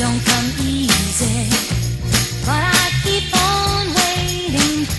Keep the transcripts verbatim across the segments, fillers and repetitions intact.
don't come easy, but I keep on waiting,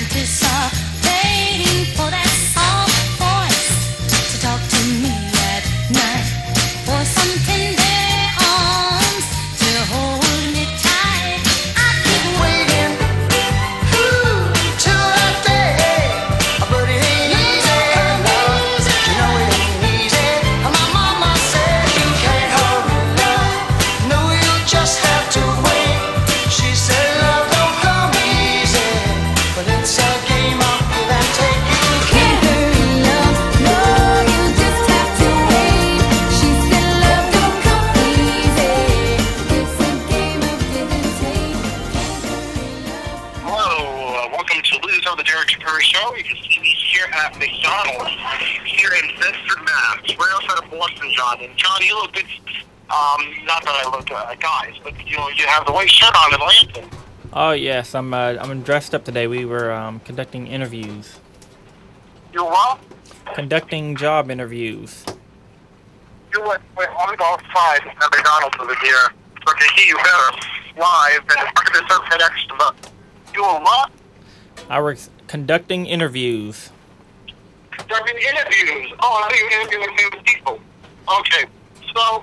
anticipating for that soft voice to talk to me at night, for some tender arms to hold me tight. I keep waiting, ooh, till that day, but it ain't easy, love. You know it ain't easy. My mama said you can't hurry, love. No, you just have to wait. She said love don't come easy, but it's a game of give and take. You can't hurry, love. No, you just have to wait. She said love don't come easy. It's a game of give and take. Can't hurry, love. Hello, uh, welcome to Lose on the Derek Shapiro Show. You can see me here at McDonald's, here in Bedford, Mass. We're outside of Boston, John. And John, you look good. Um, not that I look uh, guys, but you know, you have the white shirt on in Lansing. Oh yes, I'm. Uh, I'm dressed up today. We were um, conducting interviews, You what? conducting job interviews. You what? Wait, I'm gonna go outside at McDonald's over here so I can hear you better live. And if I can just say extra. You a what? I was conducting interviews. Conducting interviews. Oh, I think you're interviewing famous people. Okay, so,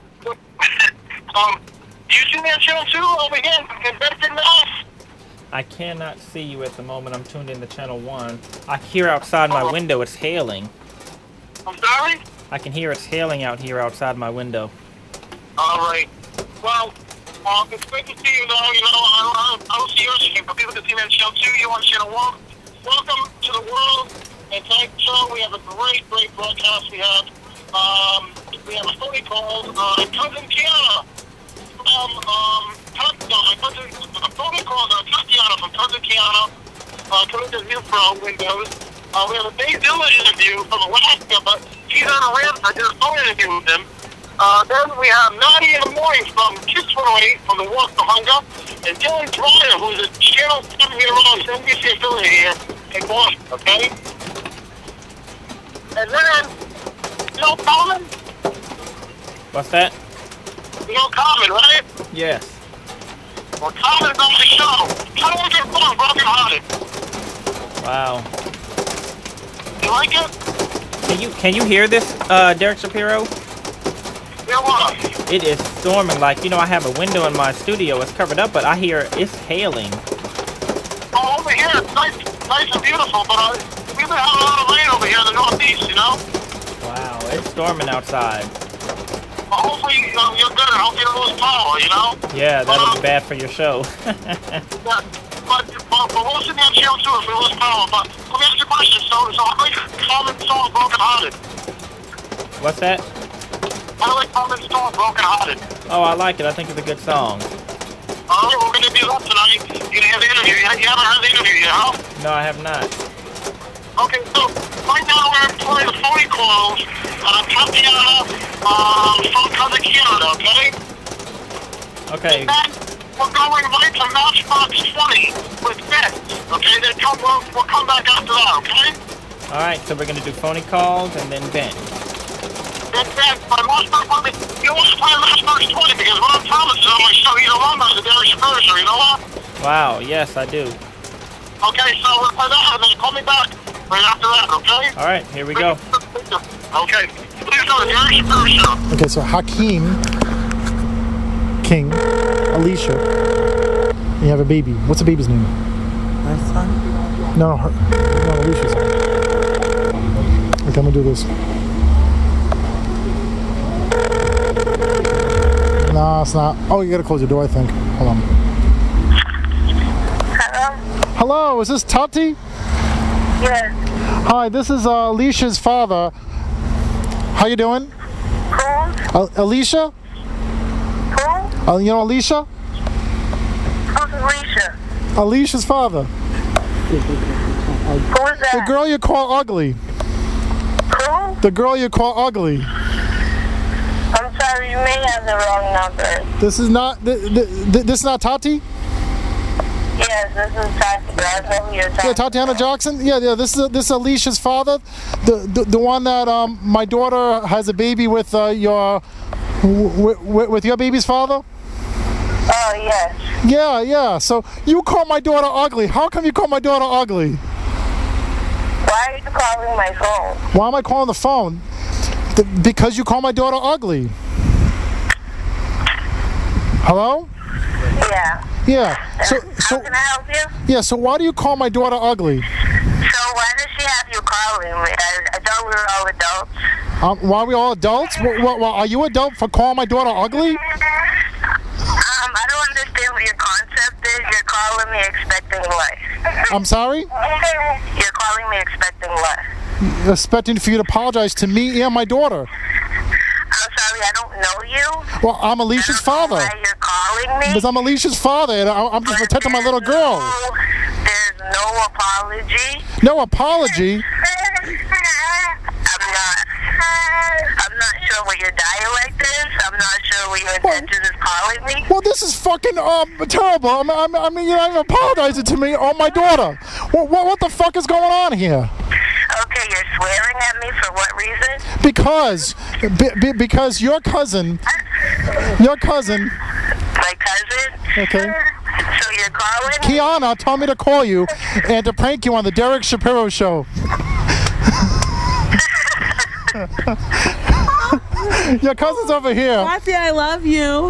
um, do you see me on channel two over here in Bedford, Mass? I cannot see you at the moment. I'm tuned into channel one. I hear outside my window it's hailing. I'm sorry? I can hear it's hailing out here outside my window. All right. Well, um, it's great to see you, though. You know, I don't, I don't, I don't see your stream, but people can see me on channel two. You on channel one. Welcome to the world. And tonight show, we have a great, great broadcast. We have, um, we have a phony called uh, Cousin Tiana from, um, Cousin, no, my cousin, a phony called uh, Tatiana from Cousin Tiana, uh, coming to New Pro Windows. Uh, we have a Dave Dillon interview from Alaska, but he's on a rant. I did a phone interview with him. Uh, then we have Naughty in the Morning from Kiss one oh eight from the Walk to Hunger, and Dylan Dreyer, who's a channel seven year old N B C affiliate here in Boston, okay? And then, you know Common? What's that? You know Common, right? Yes. Well, Common's on the show. How do I get fun, Broken Hearted? Wow. You like it? Can you can you hear this, uh, Derek Shapiro? Yeah, what? It is storming. Like, you know, I have a window in my studio. It's covered up, but I hear it's hailing. Oh, over here, it's nice, nice and beautiful, but uh, we've been having a lot of rain over here in the Northeast, you know? Wow, it's storming outside. Well, hopefully you know, you're good and hope you lose power, you know? Yeah, that'll Um, be bad for your show. Yeah, but, but, but we'll see me on channel two if we lose power. But let me ask you a question. So, so I like Common Song Broken Hearted. What's that? I like Common Song Broken Hearted. Oh, I like it. I think it's a good song. All right, we're going to be up tonight. You're going to have the interview. You you haven't heard the interview yet, huh? No, I have not. Okay, so right now we're playing the phony calls. Uh, Tatiana, um, from Cousin Canada, okay? Okay. And then we're going right to Matchbox twenty with Ben, okay? Then come, we'll, we'll come back after that, okay? All right, so we're going to do phony calls and then Ben. Then Ben, my Matchbox twenty, you want to play Matchbox twenty because Ron Thomas is on my show. He's a alumni of the Derek Shapiro Show, you know what? Wow, yes, I do. Okay, so we'll play that and then call me back right after that, okay? All right, here we go. Okay. Please go to Derek Shapiro Show. Okay, so Hakeem, King, Alicia, you have a baby. What's the baby's name? My son? No, her, no, Alicia's son. Okay, I'm gonna do this. No, it's not. Oh, you gotta close your door, I think. Hold on. Hello? Hello, is this Tati? Yes. Hi, this is uh, Alicia's father. How you doing? Who? Uh, Alicia? Who? Uh, you know Alicia? Who's Alicia? Alicia's father. Who is The that? girl you call ugly. Who? The girl you call ugly. I'm sorry, you may have the wrong number. This is not. Th- th- th- this is not Tati. Yes, this is Tati, but I know who you're talking Yeah, Tatiana about. Jackson. Yeah, yeah. This is this is Alicia's father, the the, the one that um my daughter has a baby with uh, your w- w- with your baby's father. Oh, yes. Yeah, yeah. So you call my daughter ugly. How come you call my daughter ugly? Why are you calling my phone? Why am I calling the phone? Th- because you call my daughter ugly. Hello? Yeah. Yeah. So, How so, can I help you? yeah. So why do you call my daughter ugly? So why does she have you calling me? I, I thought we were all adults. Um, why are we all adults? Well, well, well, are you adult for calling my daughter ugly? Um, I don't understand what your concept is. You're calling me expecting what? I'm sorry? You're calling me expecting what? Expecting for you to apologize to me and my daughter. I'm sorry, I don't know you. Well, I'm Alicia's I don't know father. why you're calling me. Because I'm Alicia's father, and I- I'm just But protecting my there's little girl. No, there's no apology. No apology. I'm not. I'm not sure what your dialect is. I'm not sure what your intention is calling me. Well, this is fucking um terrible. I mean, I mean, I mean you're not even apologizing to me or my daughter. What, what, what the fuck is going on here? Okay, you're swearing at me for what reason? Because, be, be, because your cousin, your cousin, My cousin? Okay. So you're calling me? Kiana, told me to call you and to prank you on the Derek Shapiro show. Your cousin's over here. Tati, I love you.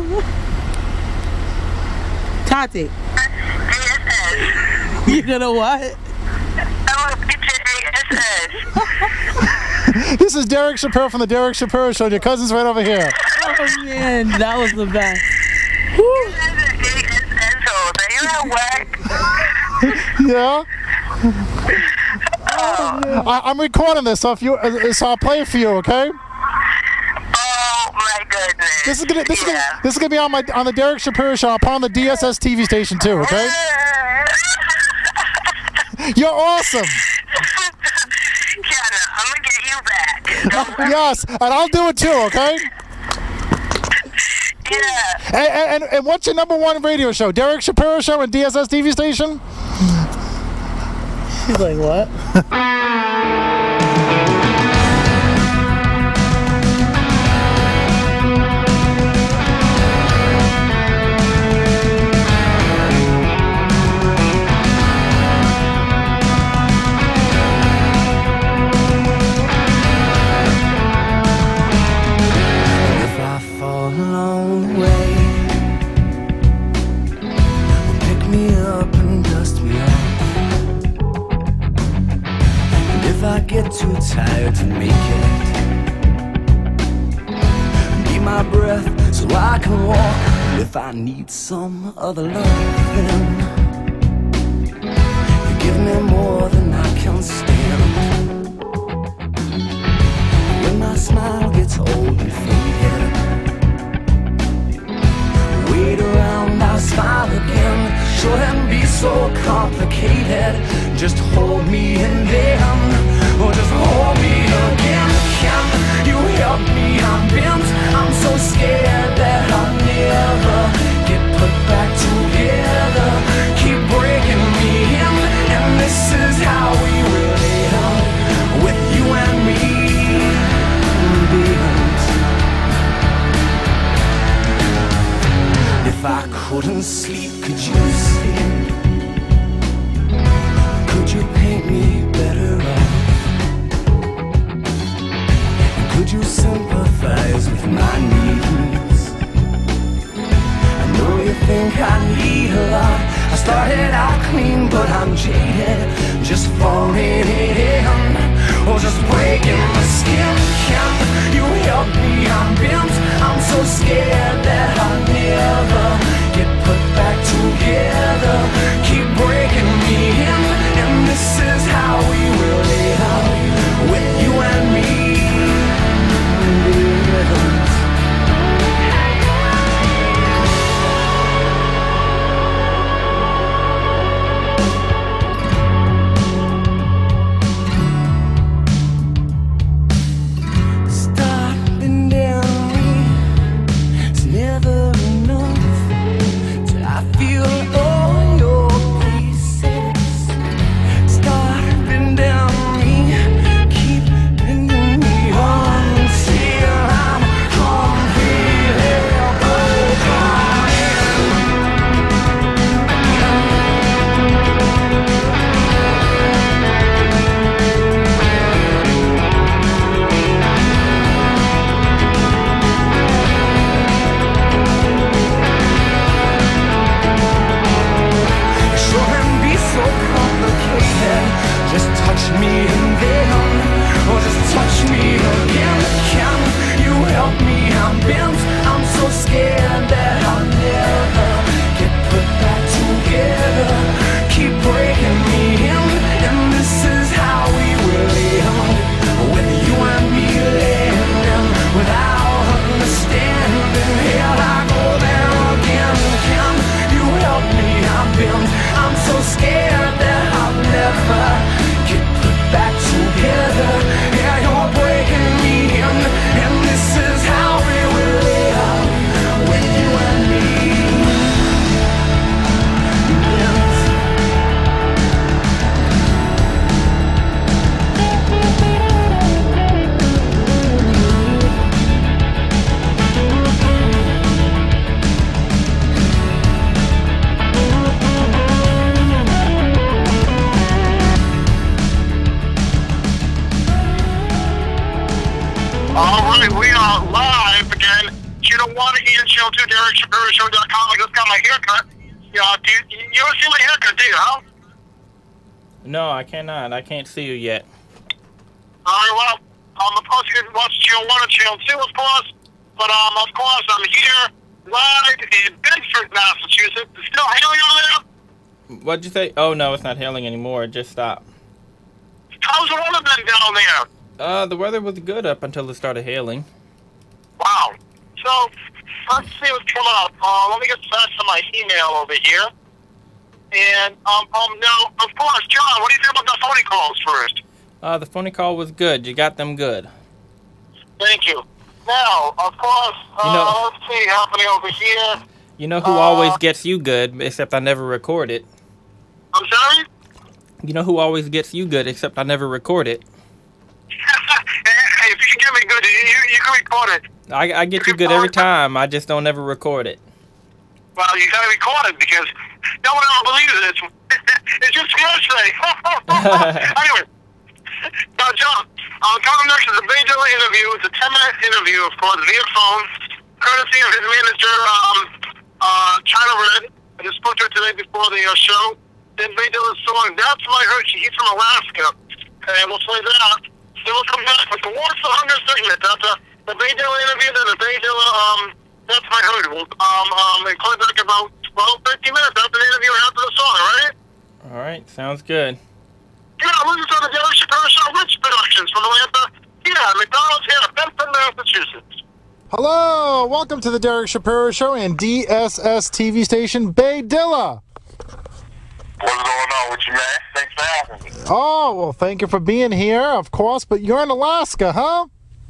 Tati, D S S. you gonna what? I want to get your D S S. This is Derek Shapiro from the Derek Shapiro show. Your cousin's right over here. Oh man, that was the best. This is a D S S hold. Are you at work? Yeah. I, I'm recording this, so if you, uh, so I'll play it for you, okay? Oh my goodness. This is gonna, this is Yeah. gonna, this is gonna be on my, on the Derek Shapiro show. I'll put on the D S S T V station too, okay? You're awesome. Kiana, I'm gonna get you back. Yes, and I'll do it too, okay? Yeah. And, and, and what's your number one radio show? Derek Shapiro show and D S S T V station? She's like, what? If I fall along the way, pick me up and dust me off. And if I get too tired to make it, be my breath so I can walk. And if I need some other love, then you give me more than I can stand. When my smile gets old and faded, wait around, I'll smile again. Shouldn't be so complicated. Just hold me and then, or just hold me again. Can you help me? I'm bent. I'm so scared that I'll never get put back together. Keep breaking me in, and this is how we will end, with you and me. If I couldn't sleep, could you sleep? Could you paint me better off? Could you sympathize with my needs? I know you think I need a lot. I started out clean, but I'm jaded, just falling in, or just breaking my skin. Can you help me? I'm bent. I'm so scared that I'll never get put back together. Keep breaking me in, and this is how we will live, with you and me. Stop and down me, it's never enough. uh, live again. Channel one and Channel two, Derek Shapiro Show dot com. I just got my haircut. Yeah, do you, you ever see my haircut, do you, huh? No, I cannot. I can't see you yet. All right, well, um, of course, you can watch Channel one and Channel two, of course. But, um, of course, I'm here live in Bedford, Massachusetts. It's still hailing over there? What'd you say? Oh, no, it's not hailing anymore. It just stopped. How's the weather been down there? Uh, the weather was good up until it started hailing. Wow. So, let's see what's coming up. Uh, let me get back to my email over here. And, um, um, now, of course, John, what do you think about the phone calls first? Uh, the phone call was good. You got them good. Thank you. Now, of course, uh, You know- let's see, happening over here. You know who Uh, always gets you good, except I never record it? I'm sorry? You know who always gets you good, except I never record it? Hey, if you can get me good, you, you, you can record it. I, I get you good every time. I just don't ever record it. Well, you gotta record it because no one ever believes it. It's, it's just hearsay. Anyway, now, John, uh, coming next is a Bay Dilla interview. It's a ten-minute interview, of course, via phone, courtesy of his manager, um, uh, China Red. I just spoke to her today before the uh, show. Then Bay Dilla's song, That's My Hershey. He's from Alaska. And we'll play that. Then we'll come back with the What's the Hunger segment. That's uh, the Bay Dilla interview, then the Bay Dilla, um, That's My Hershey. We'll, um, um, they call it back about twelve, thirteen minutes after the interview or after the song, all right? All right, sounds good. Yeah, listen to the Derek Shapiro Show Rich Productions from Atlanta. Yeah, McDonald's here, Bedford, Massachusetts. Hello, welcome to the Derek Shapiro Show and D S S T V station Bay Dilla. What's going on with you, man? Thanks for having me. Oh, well, thank you for being here, of course, but you're in Alaska, huh?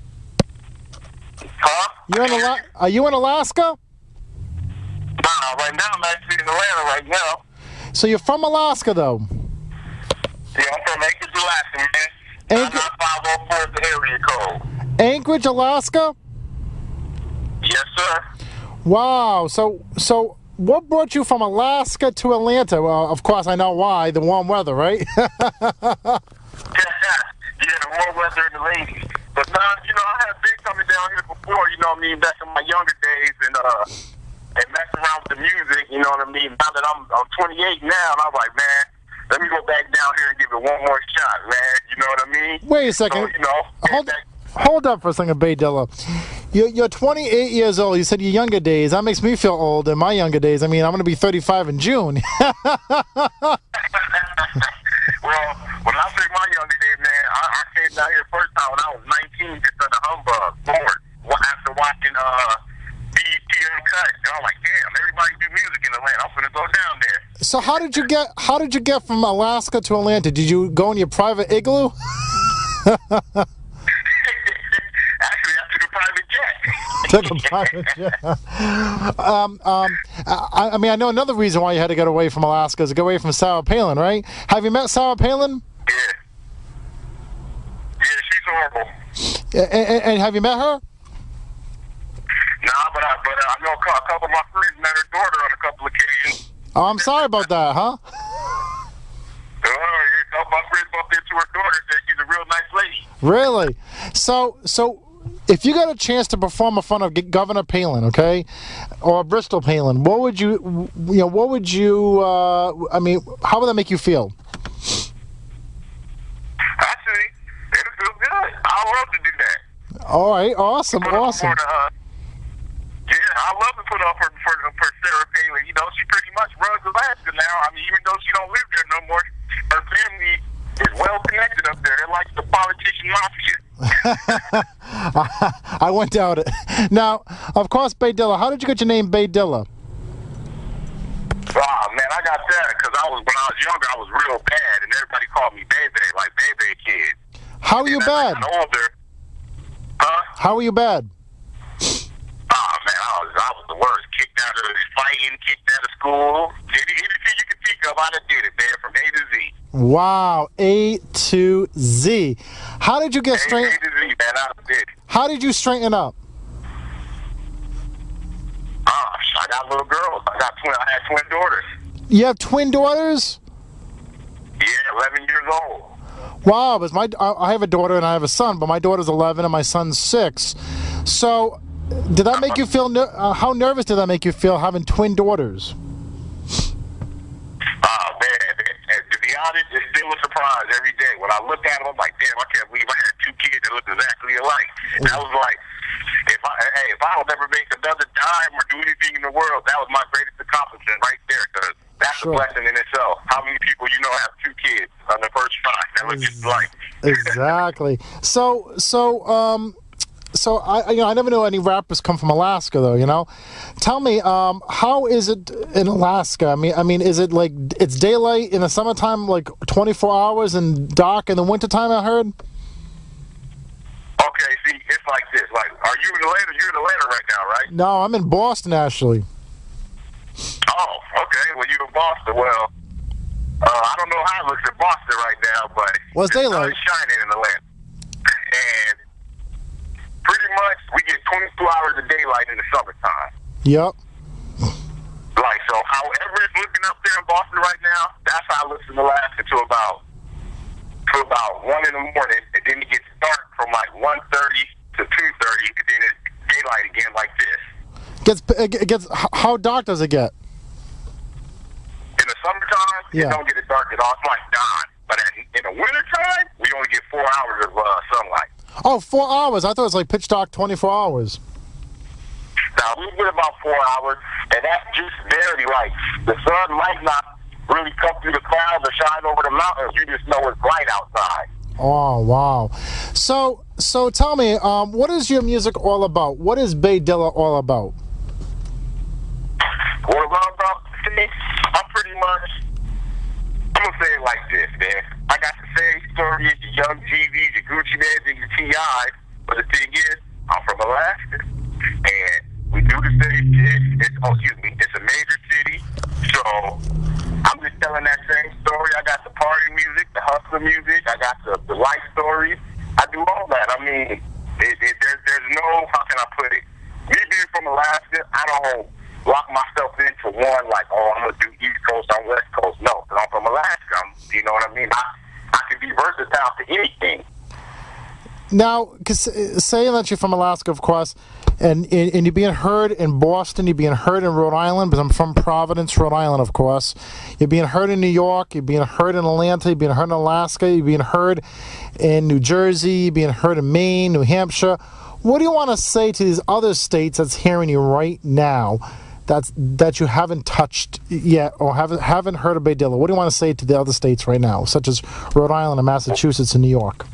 Huh? You're in Ala- Are you in Alaska? Nah, right now I'm actually in Atlanta right now. So you're from Alaska, though? Yeah, I'm from Anchorage, Alaska, man. Anchor- nine nine five oh four is the area code. Anchorage, Alaska? Yes, sir. Wow, so so what brought you from Alaska to Atlanta? Well, of course, I know why, the warm weather, right? Yeah, the warm weather and the ladies. But nah, you know, I have been coming down here before, you know what I mean, back in my younger days and uh and messing around with the music, you know what I mean? Now that I'm I'm twenty-eight now, and I'm like, man, let me go back down here and give it one more shot, man. You know what I mean? Wait a second. So, you know, Hold, back- hold up for a second, Bay Dilla. You're, you're twenty-eight years old. You said your younger days. That makes me feel old in my younger days. I mean, I'm going to be thirty-five in June. Well, when I say my younger days, man, I, I came down here first time when I was nineteen, just under humbug, bored. Well, after watching uh, B E T Uncut, and I'm like, damn, everybody do music in Atlanta. I'm gonna go down there. So how did you get? How did you get from Alaska to Atlanta? Did you go in your private igloo? Actually, I took a private jet. Took a private jet. um, um, I, I mean, I know another reason why you had to get away from Alaska is to get away from Sarah Palin, right? Have you met Sarah Palin? Yeah. Yeah, she's horrible. And, and, and have you met her? Nah, but I, but uh, I know a cou- a couple of my friends met her daughter on a couple of occasions. Oh, I'm sorry about that, huh? Uh, yeah, a couple of my friends bumped into her daughter, said she's a real nice lady. Really? So, so if you got a chance to perform in front of G- Governor Palin, okay, or Bristol Palin, what would you, you know, what would you? Uh, I mean, how would that make you feel? Actually, it'll feel good. I love to do that. All right, awesome, Put up awesome. For the, uh, yeah, I love to put up for, for, for Sarah Palin. You know, she pretty much runs Alaska now. I mean, even though she don't live there no more, her family is well connected up there. They're like the politician mafia. I wouldn't doubt it. Now, of course, Bay Dilla. How did you get your name, Bay Dilla? Oh, man, I got that because I was when I was younger, I was real bad, and everybody called me Bebe, like Bebe Kid. How are you And as I bad? got older, huh? How are you bad? Oh, man, I was, I was the worst. Kicked out of fighting, kicked out of school. Any, anything you could think of, I done did it, man, from A to Z. Wow, A to Z. How did you get A, straight? A to Z, man, I done did it. How did you straighten up? Oh, I got little girls. I got twin. I had twin daughters. You have twin daughters? Yeah, eleven years old. Wow, but my I I have a daughter and I have a son, but my daughter's eleven and my son's six. So, did that make you feel? Ner- uh, how nervous did that make you feel having twin daughters? Oh, man. And to be honest, it's still a surprise every day. When I look at them, I'm like, damn, I can't believe I had two kids that look exactly alike. And I was like, if I, hey, if I don't ever make another dime or do anything in the world, that was my greatest accomplishment right there. Because that's Sure. a blessing in itself. How many people you know have two kids on the first try? That look just alike. Exactly. So, so, um, so I, I- you know, I never knew any rappers come from Alaska, though. You know, tell me, um, how is it in Alaska? I mean, I mean, is it like it's daylight in the summertime, like twenty-four hours, and dark in the wintertime? I heard. Okay, see, it's like this. Like, are you in Atlanta? You're in Atlanta right now, right? No, I'm in Boston actually. Oh, okay. Well, you're in Boston. Well, uh, I don't know how it looks in Boston right now, but Well, it's the sun daylight. is shining in Atlanta. And pretty much we get twenty-two hours of daylight in the summertime. Yep. Like, so however it's looking up there in Boston right now, that's how it looks in Alaska to about to about one in the morning, and then it gets dark from like one thirty to two thirty, and then it's daylight again like this. Gets it gets. h- How dark does it get? In the summertime, Yeah. it don't get it dark at all. It's like dawn. But at, in the wintertime, we only get four hours of uh, sunlight. Oh, four hours. I thought it was like pitch dark, twenty-four hours. Now, we get about four hours, and that's just barely like the sun might not really come through the clouds or shine over the mountains. You just know it's bright outside. Oh wow! So so tell me, um, what is your music all about? What is Bay Dilla all about? What am I about to say? I'm pretty much, I'm going to say it like this, man. I got the same story as your Young G Vs, your Gucci Mans, and your T Is, but the thing is, I'm from Alaska, and we do the same shit. It's, oh, excuse me, it's a major city, so I'm just telling that same story. I got the party music, the hustler music, I got the, the life stories. I do all that. I mean, it, it, there's, there's no, how can I put it? Me being from Alaska, I don't lock myself into one, like, oh, I'm going to do East Coast, I'm West Coast. No, because I'm from Alaska. I'm, you know what I mean? I, I can be versatile to anything. Now, 'cause, uh, saying that you're from Alaska, of course, and, and and you're being heard in Boston, you're being heard in Rhode Island, because I'm from Providence, Rhode Island, of course. You're being heard in New York, you're being heard in Atlanta, you're being heard in Alaska, you're being heard in New Jersey, you're being heard in Maine, New Hampshire. What do you want to say to these other states that's hearing you right now, that's that you haven't touched yet or haven't haven't heard of Bay Dilla? What do you want to say to the other states right now, such as Rhode Island and Massachusetts and New York?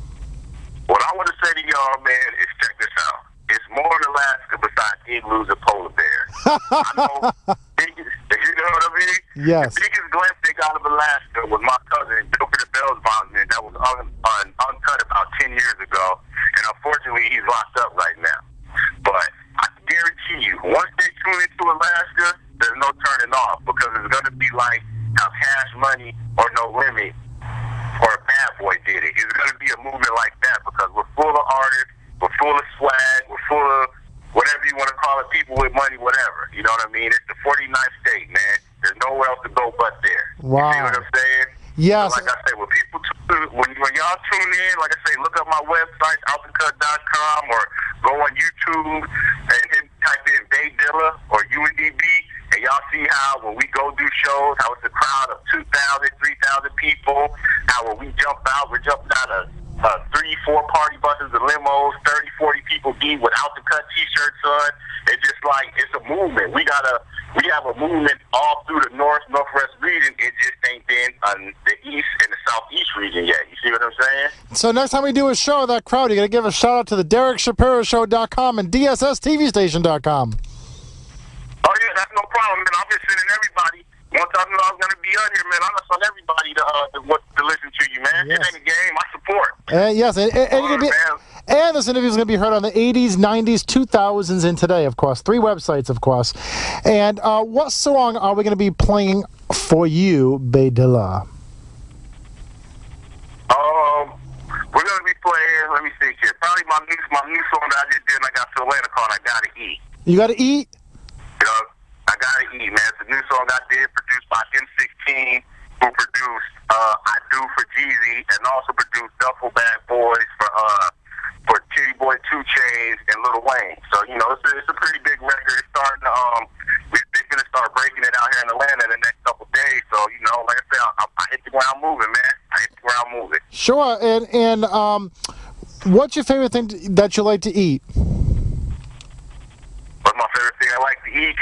What I want to say to y'all, man, is check this out. It's more in Alaska besides igloos and polar bears. I know, biggest, you know what I mean? Yes. The biggest glimpse they got of Alaska was my cousin, Joker the Bells Bondman, that was un, un, uncut about ten years ago. And unfortunately, he's locked up right now. But I guarantee you, once they tune into Alaska, there's no turning off, because it's going to be like how Cash Money or No Limit or Bad Boy did it. It's going to be a movement like that, because we're full of artists, we're full of swag, we're full of whatever you want to call it, people with money, whatever. You know what I mean? It's the forty-ninth state, man. There's nowhere else to go but there. Wow. You see what I'm saying? Yes. So like I say, when people tune, when, when y'all tune in, like I say, look up my website, outthecut dot com, or go on YouTube and then type in Bay Dilla or U N D B, and y'all see how when we go do shows, how it's a crowd of two thousand, three thousand people, how when we jump out, we're jumping out of uh, three, four party buses and limos, thirty, forty people deep with Out the Cut t-shirts on. It's just like, it's a movement. We got a, we have a movement all through the north, northwest region. It just ain't been on the east and the southeast region yet. You see what I'm saying? So next time we do a show, that crowd, you got to give a shout out to the Derek Shapiro Show dot com and D S S T V Station dot com. Oh, yeah, that's no problem, man. I'm just sending everybody. Once I knew I was going to be on here, man, I'm just on everybody to, uh, to, what, to listen to you, man. Yes. It ain't a game. I support. Uh, yes, and, and, and, you're gonna be, Man. and this interview is going to be heard on the eighties, nineties, two thousands, and today, of course. Three websites, of course. And uh, what song are we going to be playing for you, Bay Dilla? Um, we're going to be playing, let me think here, probably my new, my new song that I just did when I got to Atlanta called I Gotta Eat. You got to eat? You know, I Gotta Eat, man. It's a new song I did, produced by M sixteen, who produced uh, I Do for Jeezy, and also produced Duffel Bag Boys for uh, for T City Boy, Two Chainz, and Lil Wayne. So, you know, it's a, it's a pretty big record. It's starting to, um, we, they're going to start breaking it out here in Atlanta in the next couple days. So, you know, like I said, I, I hit the ground moving, man. I hit the ground moving. Sure. And, and um, what's your favorite thing to, that you like to eat? What's my favorite thing I like to eat?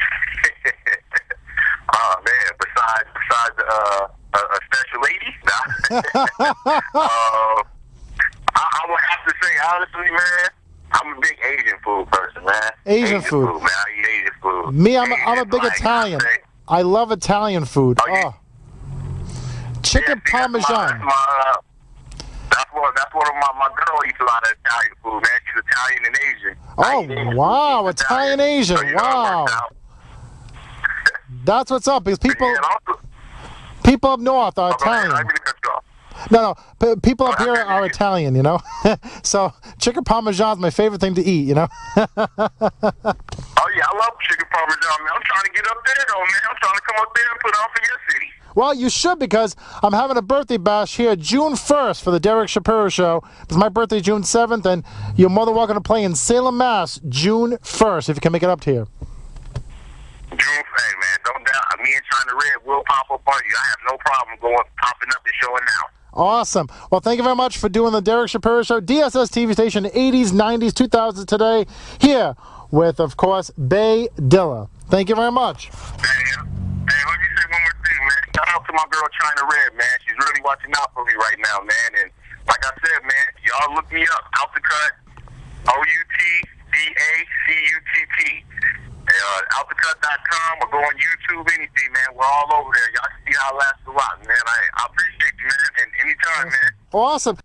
Oh, man, besides, besides uh, a, a special lady? Nah. uh, I, I would have to say, honestly, man, I'm a big Asian food person, man. Asian, Asian food. food. Man, I eat Asian food. Me, I'm, Asian, a, I'm a big like, Italian. I, say, I love Italian food. Oh, yeah. Oh. Chicken yeah, see, Parmesan. That's, my, that's, my, uh, that's, what, that's what my, my girl eats a lot of Italian food, man. She's Italian and Asian. Oh, Asian wow. food. Italian, Asian. So, you know, wow. That's what's up, because people yeah, also, people up north are oh, Italian. I mean to cut you off. No, no. P- people up here are Italian, you know? So chicken Parmesan's my favorite thing to eat, you know? Oh, yeah, I love chicken Parmesan, man. I'm trying to get up there, though, man. I'm trying to come up there and put on for your city. Well, you should, because I'm having a birthday bash here June first for the Derek Shapiro Show. It's my birthday June seventh, and you're more than welcome to play in Salem, Mass June first, if you can make it up to here. June, hey, man, don't doubt. Me and China Red will pop up on you. I have no problem going, popping up and showing out. Awesome. Well, thank you very much for doing the Derek Shapiro Show. D S S T V station, eighties, nineties, two thousands today, here with, of course, Bay Dilla. Thank you very much. Hey, hey, let me say one more thing, man. Shout out to my girl China Red, man. She's really watching out for me right now, man. And like I said, man, y'all look me up. Out the Cut, O U T D A C U T T. Uh, out the cut dot com or go on YouTube, anything, man. We're all over there. Y'all can see how I last a lot, man. I, I appreciate you, man. And anytime, man. Awesome.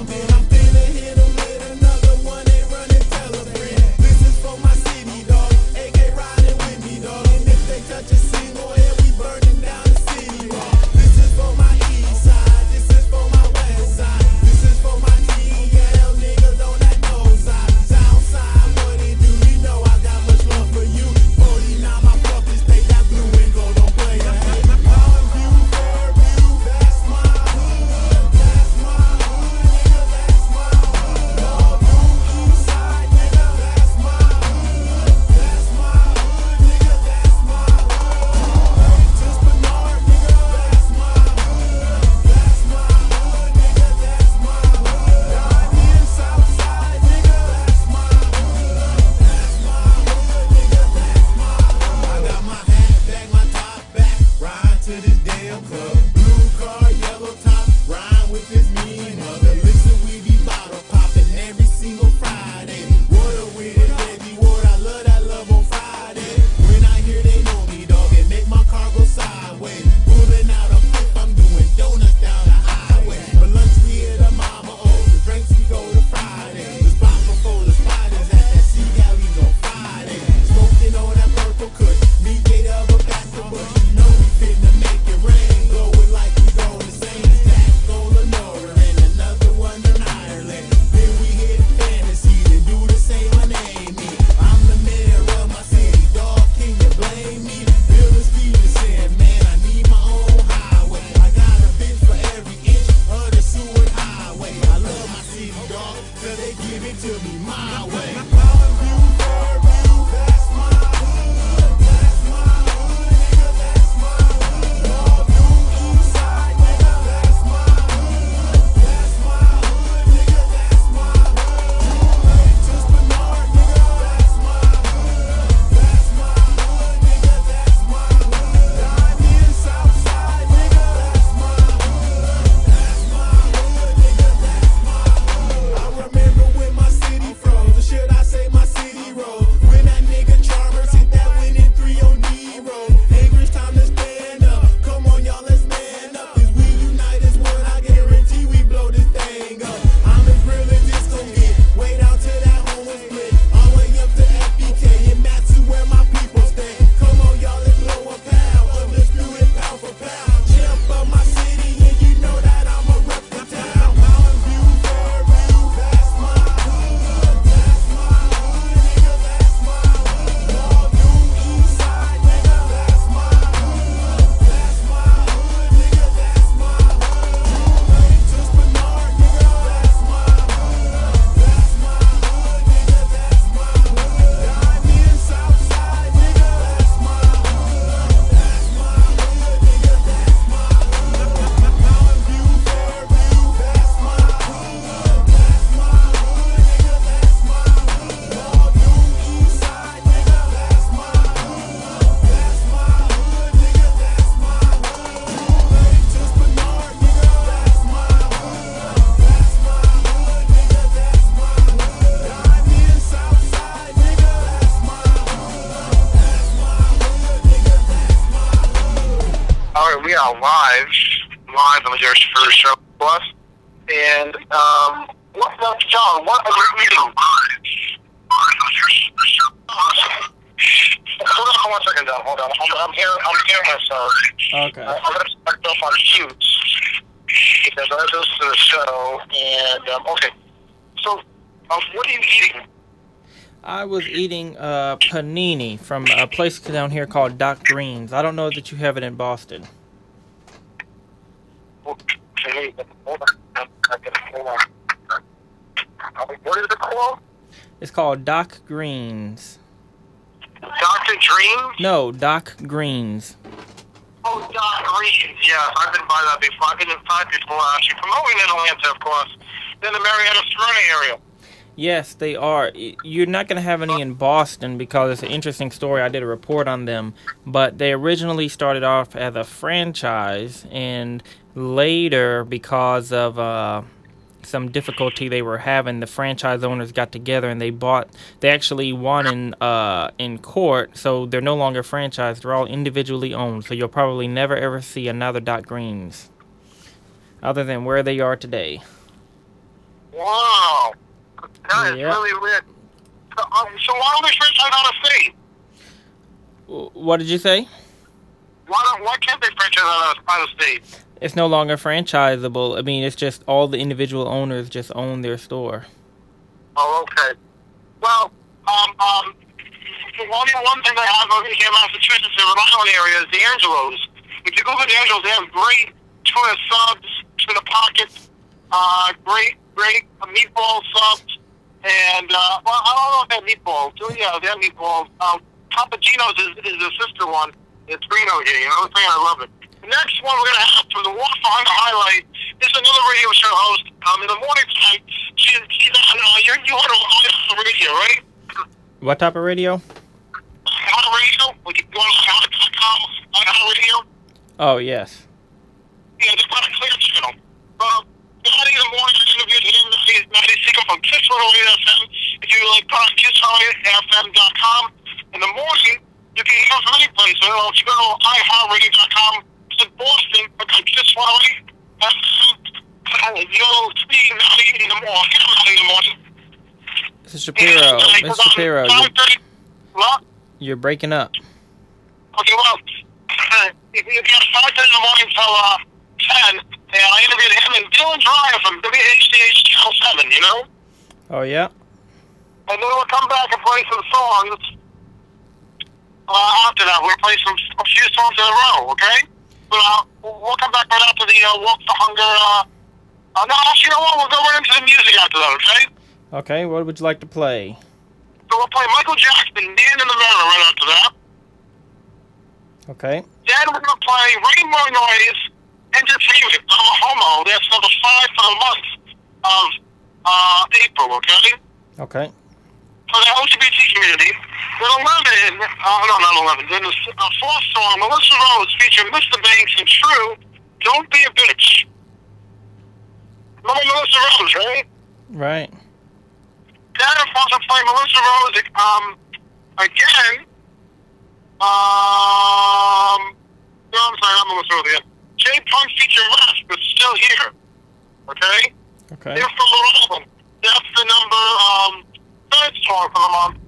This is for my city, dog. now live, live on the Derek Shapiro Show Plus. And, um, what, now, John, what are you eating? Hold on for one second, John. Hold on. I'm, I'm hearing, I'm hearing myself. Okay. Uh, I'm going to start off on cute because I listen to the show. And, um, okay. So, um, what are you eating? I was eating uh, panini from a place down here called Doc Green's. I don't know that you have it in Boston. Okay, hold on. Hold on. What is it called? It's called Doc Green's. Doctor Dreams? No, Doc Green's. Oh, Doc Green's. Yeah, I've been by that before. I've been inside before, actually. Promoting in Atlanta, of course. In the Marietta Smyrna area. Yes, they are. You're not going to have any in Boston because it's an interesting story. I did a report on them. But they originally started off as a franchise, and later, because of uh, some difficulty they were having, the franchise owners got together and they bought. They actually won in uh, in court, so they're no longer franchised. They're all individually owned. So you'll probably never ever see another Doc Green's, other than where they are today. Wow. That is Yep. really weird. So, um, so why don't they franchise out of state? W- What did you say? Why don't? Why can't they franchise out of, out of state? It's no longer franchisable. I mean, it's just all the individual owners just own their store. Oh, okay. Well, um, um, the only one thing they have over here in Massachusetts in Rhode Island area is the Angelos. If you Google the Angelos, they have great tuna subs, tuna pockets, uh, great, great meatball subs, and, uh, well, I don't know if they have meatballs. Oh, yeah, they have meatballs. Um, Papa Gino's is, is the sister one. It's Reno here, you know what I'm saying? I love it. The next one we're going to have from the Walk for Hunger Highlight is another radio show host. Um, in the morning time, she, she's on, uh, you're, you heard of radio, right? What type of radio? Hunger Radio? Like, you go on Hunger dot com, on Hunger Radio? Oh, yes. Yeah, they're on a clear channel. Um, Friday in the morning, I interviewed him. He's Matty Seeker from Kiss one oh eight F M. If you like, put on kiss one oh eight F M dot com. In the morning, you can hear from any place. So if you go to i heart radio dot com, it's in Boston, put on kiss one oh eight F M. You'll see Matty in the morning. Matty in the morning. Mister Shapiro, And, uh, it Mister goes on Shapiro, five you're, thirty. What? you're breaking up. Okay, well, if you get five thirty in the morning till uh, ten, and I interviewed him and Dylan Dreyer from W H D H Channel seven, you know? Oh, yeah? And then we'll come back and play some songs. Uh, after that, we'll play some a few songs in a row, okay? But uh, we'll come back right after the uh, Walk for Hunger. Uh, uh, no, actually, you know what? We'll go right into the music after that, okay? Okay, what would you like to play? So we'll play Michael Jackson, Man in the Mirror, right after that. Okay. Then we're going to play Rainbow Noise Entertainment. I'm a homo. That's number five for the month of uh, April, okay? Okay. For the L G B T community. Then eleven, uh, no, not eleven. Then the uh, fourth song, Melissa Rose featuring Mister Banks and True, Don't Be a Bitch. Remember Melissa Rose, right? Right. Then I'm supposed to play Melissa Rose um, again. Um, no, I'm sorry, not Melissa Rose again. J Punk featuring Rush, but still here. Okay? Okay. They're from the album. That's the number, um, third song for the month.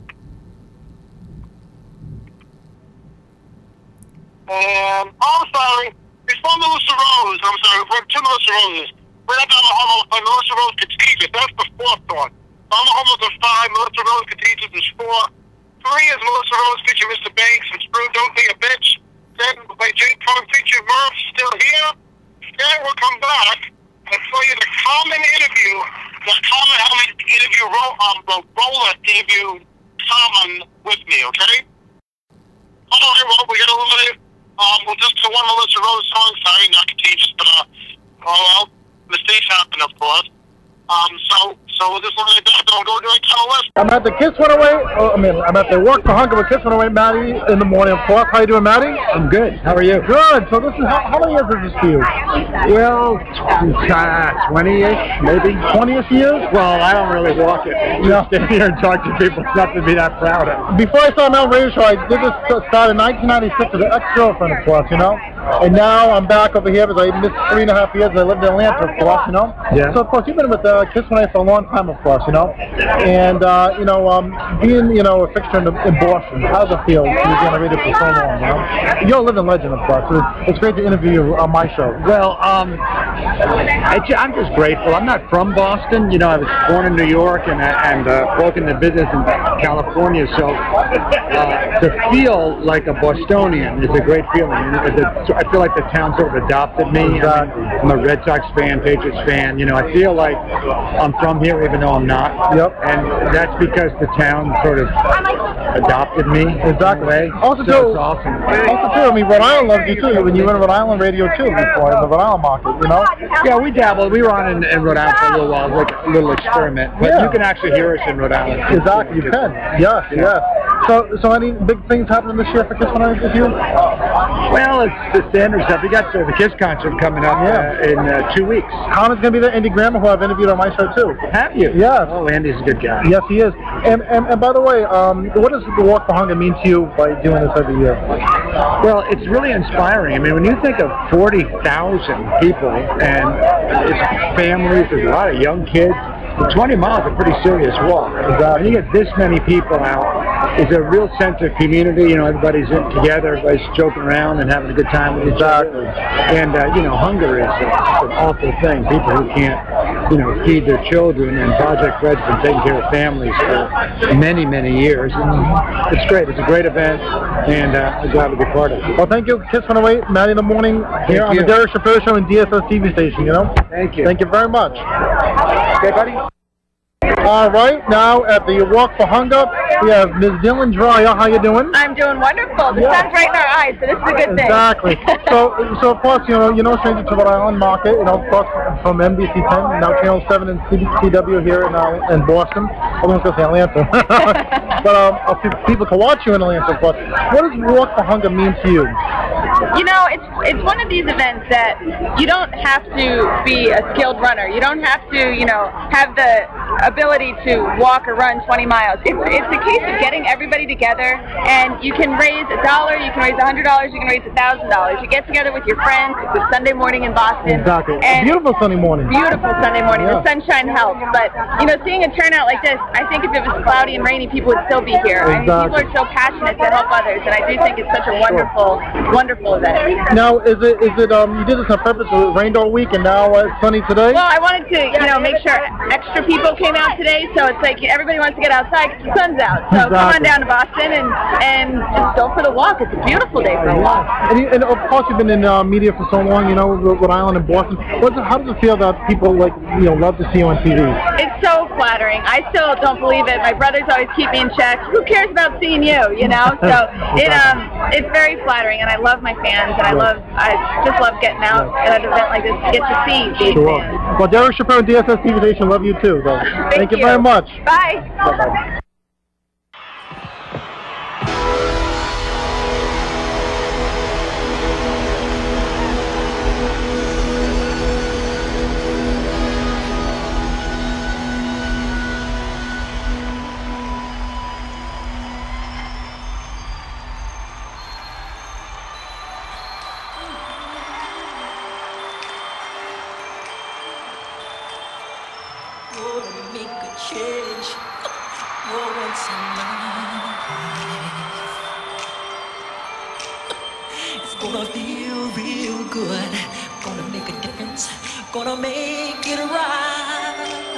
And, oh, I'm sorry. It's from Melissa Rose. I'm sorry. We're two Melissa Roses. We're not down the homo by Melissa Rose Contagious. That's the fourth song. I'm a homo is five. Melissa Rose Contagious is four. Three is Melissa Rose featuring Mister Banks and Screw Don't Be a Bitch. Then by J Punk featuring Murph, still here. Then we'll come back and play you the common interview. The common Helmet interview ro- um, roller gave you common with me, okay? All right, well, we got a little bit. Um, we'll just do one Melissa Rose song. Sorry, not contagious, but uh, oh well, mistakes happen, of course. Um, so, so So we'll just leave it at that. Don't go direct on the list. I'm at the Kiss one oh eight. Oh, I mean, I'm at the Work for Hunger with Kiss one oh eight, Maddie, in the morning, of course. How you doing, Maddie? I'm good. How are you? Good. So this is, how, how many years is this for you? Well, uh, twenty-ish, maybe. twenty-ish years? Well, I don't really walk it. Yeah. Just stand here and talk to people. It's not to be that proud of. Before I started my own radio show, I did this start in nineteen ninety-six with an ex-girlfriend, of course, you know? And now I'm back over here because I missed three and a half years. I lived in Atlanta, of course, you know? Yeah. So, of course, you've been with uh, Kiss one oh eight for a long time, of course, you know? And, uh, you know, um, being, you know, a fixture in, the, in Boston, how does it feel to be on the radio for so long, you know? You're a living legend, of course. So it's, it's great to interview you on my show. Well, um, I, I'm just grateful. I'm not from Boston. You know, I was born in New York and, and uh, broke into business in California. So uh, to feel like a Bostonian is a great feeling. I feel like the town sort of adopted me. Exactly. I mean, I'm a Red Sox fan, Patriots fan. You know, I feel like I'm from here even though I'm not. Yep. And that's because the town sort of adopted me. Exactly. Also, so too, it's awesome. Also, too, I mean, Rhode Island loved you, too. When you were in Rhode Island radio, too, before, in the Rhode Island market, you know? Yeah, we dabbled. We were on in, in Rhode Island for a little while. It was like a little experiment. But Yeah. you can actually hear us in Rhode Island. Exactly, you can. Yes, yes. So, so any big things happening this year for Kiss one oh eight with you? Well, it's the standard stuff. We got the, the Kiss concert coming up Yeah. uh, in uh, two weeks. Connor's going to be there. Andy Grammer, who I've interviewed on my show, too. Have you? Yes. Oh, Andy's a good guy. Yes, he is. And, and, and by the way, um, what does the Walk for Hunger mean to you by doing this every year? Well, it's really inspiring. I mean, when you think of forty thousand people and it's families, there's a lot of young kids. twenty miles is a pretty serious walk. When you get this many people out, it's a real sense of community. You know, everybody's in together, everybody's joking around and having a good time with each other. And, uh, you know, hunger is a, an awful thing. People who can't, you know, feed their children, and Project Red's been taking care of families for many, many years. And it's great. It's a great event, and uh, I'm glad to be part of it. Well, thank you, Kiss one oh eight, Maddie in the morning, here Thank on you. the Derek Shapiro Show and D S S T V station, you know? Thank you. Thank you very much. Okay, buddy? All right, now at the Walk for Hunger, we have Miz Dylan Dreyer. How you doing? I'm doing wonderful. The Yeah. sun's right in our eyes, so this is a good thing. Exactly. so, so of course, you know, you're no stranger to Rhode Island market. You know, of course, from N B C ten, now Channel seven and C W here in uh, in Boston. I was going to say Atlanta, but um, uh, pe- people can watch you in Atlanta. Of course. What does Walk for Hunger mean to you? You know, it's it's one of these events that you don't have to be a skilled runner. You don't have to, you know, have the ability to walk or run twenty miles. It's, it's a case of getting everybody together, and you can raise a dollar, you can raise a hundred dollars, you can raise a thousand dollars. You get together with your friends. It's a Sunday morning in Boston. Exactly. And Beautiful Sunday morning. Beautiful Sunday morning. Yeah. The sunshine helps, but you know, seeing a turnout like this, I think if it was cloudy and rainy, people would still be here. I mean, people Exactly. are so passionate to help others, and I do think it's such a wonderful, wonderful event. Now, is it is it um you did this on purpose? It rained all week, and now uh, it's sunny today. Well, I wanted to, you know, make sure extra people came out today, so it's like everybody wants to get outside because the sun's out. So come on Exactly. down to Boston and and just go for the walk. It's a beautiful day for a walk. And, you, and of course, you've been in uh, media for so long. You know, Rhode Island and Boston. What's it, how does it feel that people like you know love to see you on T V? It's so flattering. I still don't believe it. My brothers always keep me in check. Who cares about seeing you? You know, so it um it's very flattering, and I love my fans, and I love I just love getting out at an event like this to get to see these Sure. fans. Well, Derek Shapiro and D S S T V station love you too. Though. Thank, you very much. Bye. Bye-bye. Gonna make a change for once in my life. It's gonna feel real good. Gonna make a difference. Gonna make it right.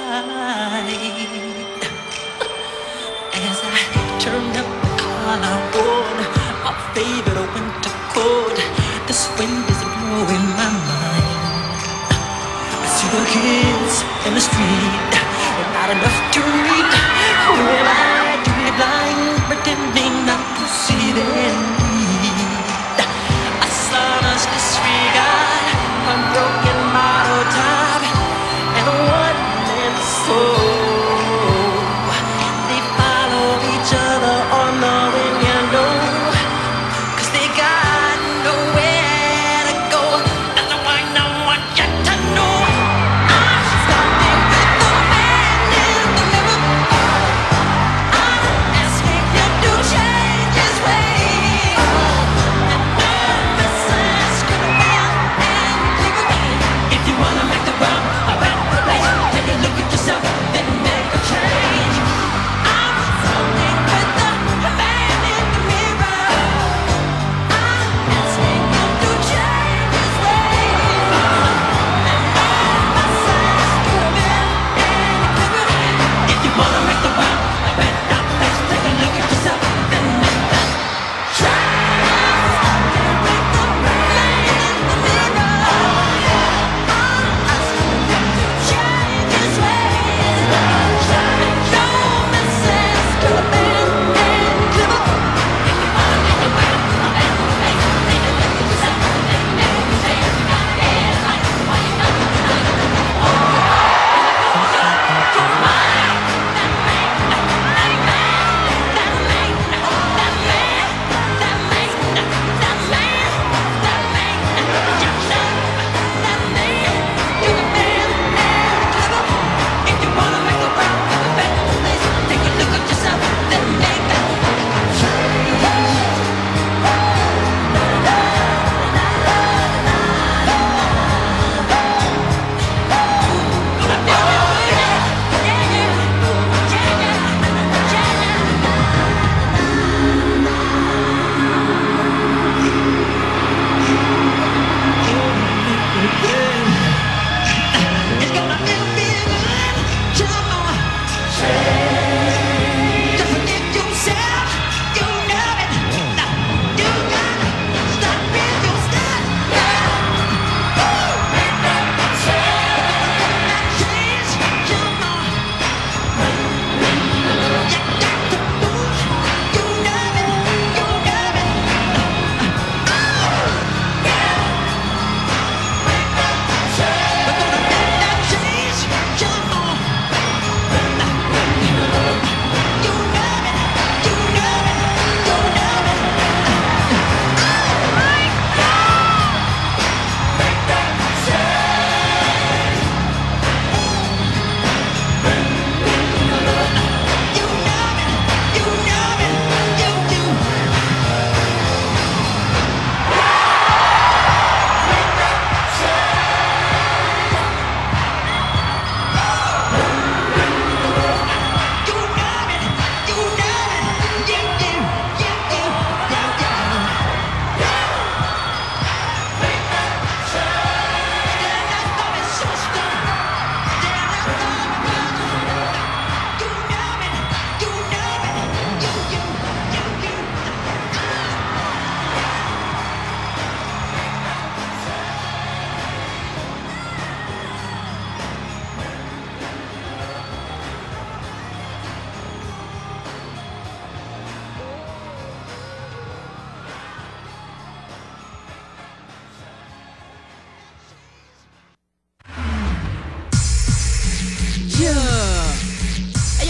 As I turn up the collar on my favorite winter coat, this wind is blowing my mind. I see the kids in the street, and not enough to read. When I do it blind, pretending not to see their need. A silence disregard, a broken model type, and a one-man soul.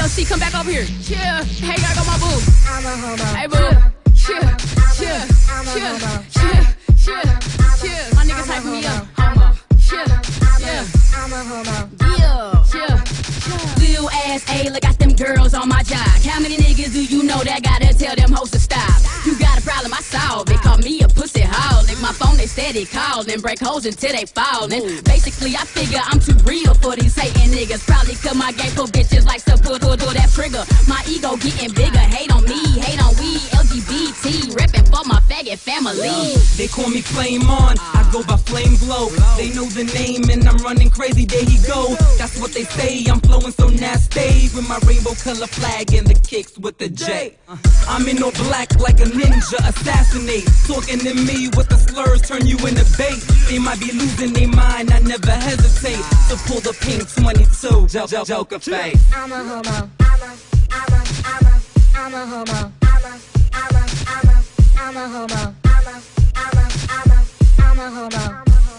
Yo, see, come back over here. Yeah. Hey, gotta go, my boo. I'm a homo. Hey, boo. Yeah. Yeah. Yeah. Yeah. Yeah. Yeah. My niggas hyping me up. Homo. Yeah. Yeah. I'm a homo. Yeah. Yeah. Lil ass A, look at them girls on my job. How many niggas do you know that gotta tell them hoes to stop? You got a problem, I solve it. Call me a pussy hole. Like my phone, they steady calling. Break hoes until they falling. Basically, I figure I'm too real for these hating niggas. Probably cause my game for bitches likes to pull, pull, pull that trigger. My ego getting bigger. Hate on me, hate on we. L G B T, reppin' for my faggot family. They call me Flame On, I go by Flame Glow. They know the name and I'm running crazy, there he go. That's what they say, I'm flowing so nasty. With my rainbow color flag and the kicks with the J. I'm in all black like a ninja, assassinate. Talking to me with the slurs, turn you into bait. They might be losing their mind, I never hesitate to pull the pink twenty-two, jo jo Joker face. I'm a homo. I'm a, I'm a, I'm a, I'm a homo. I'm a, I'm a, I'm a, I'm a homo. I'm a, I'm a, I'm a, I'm a homo.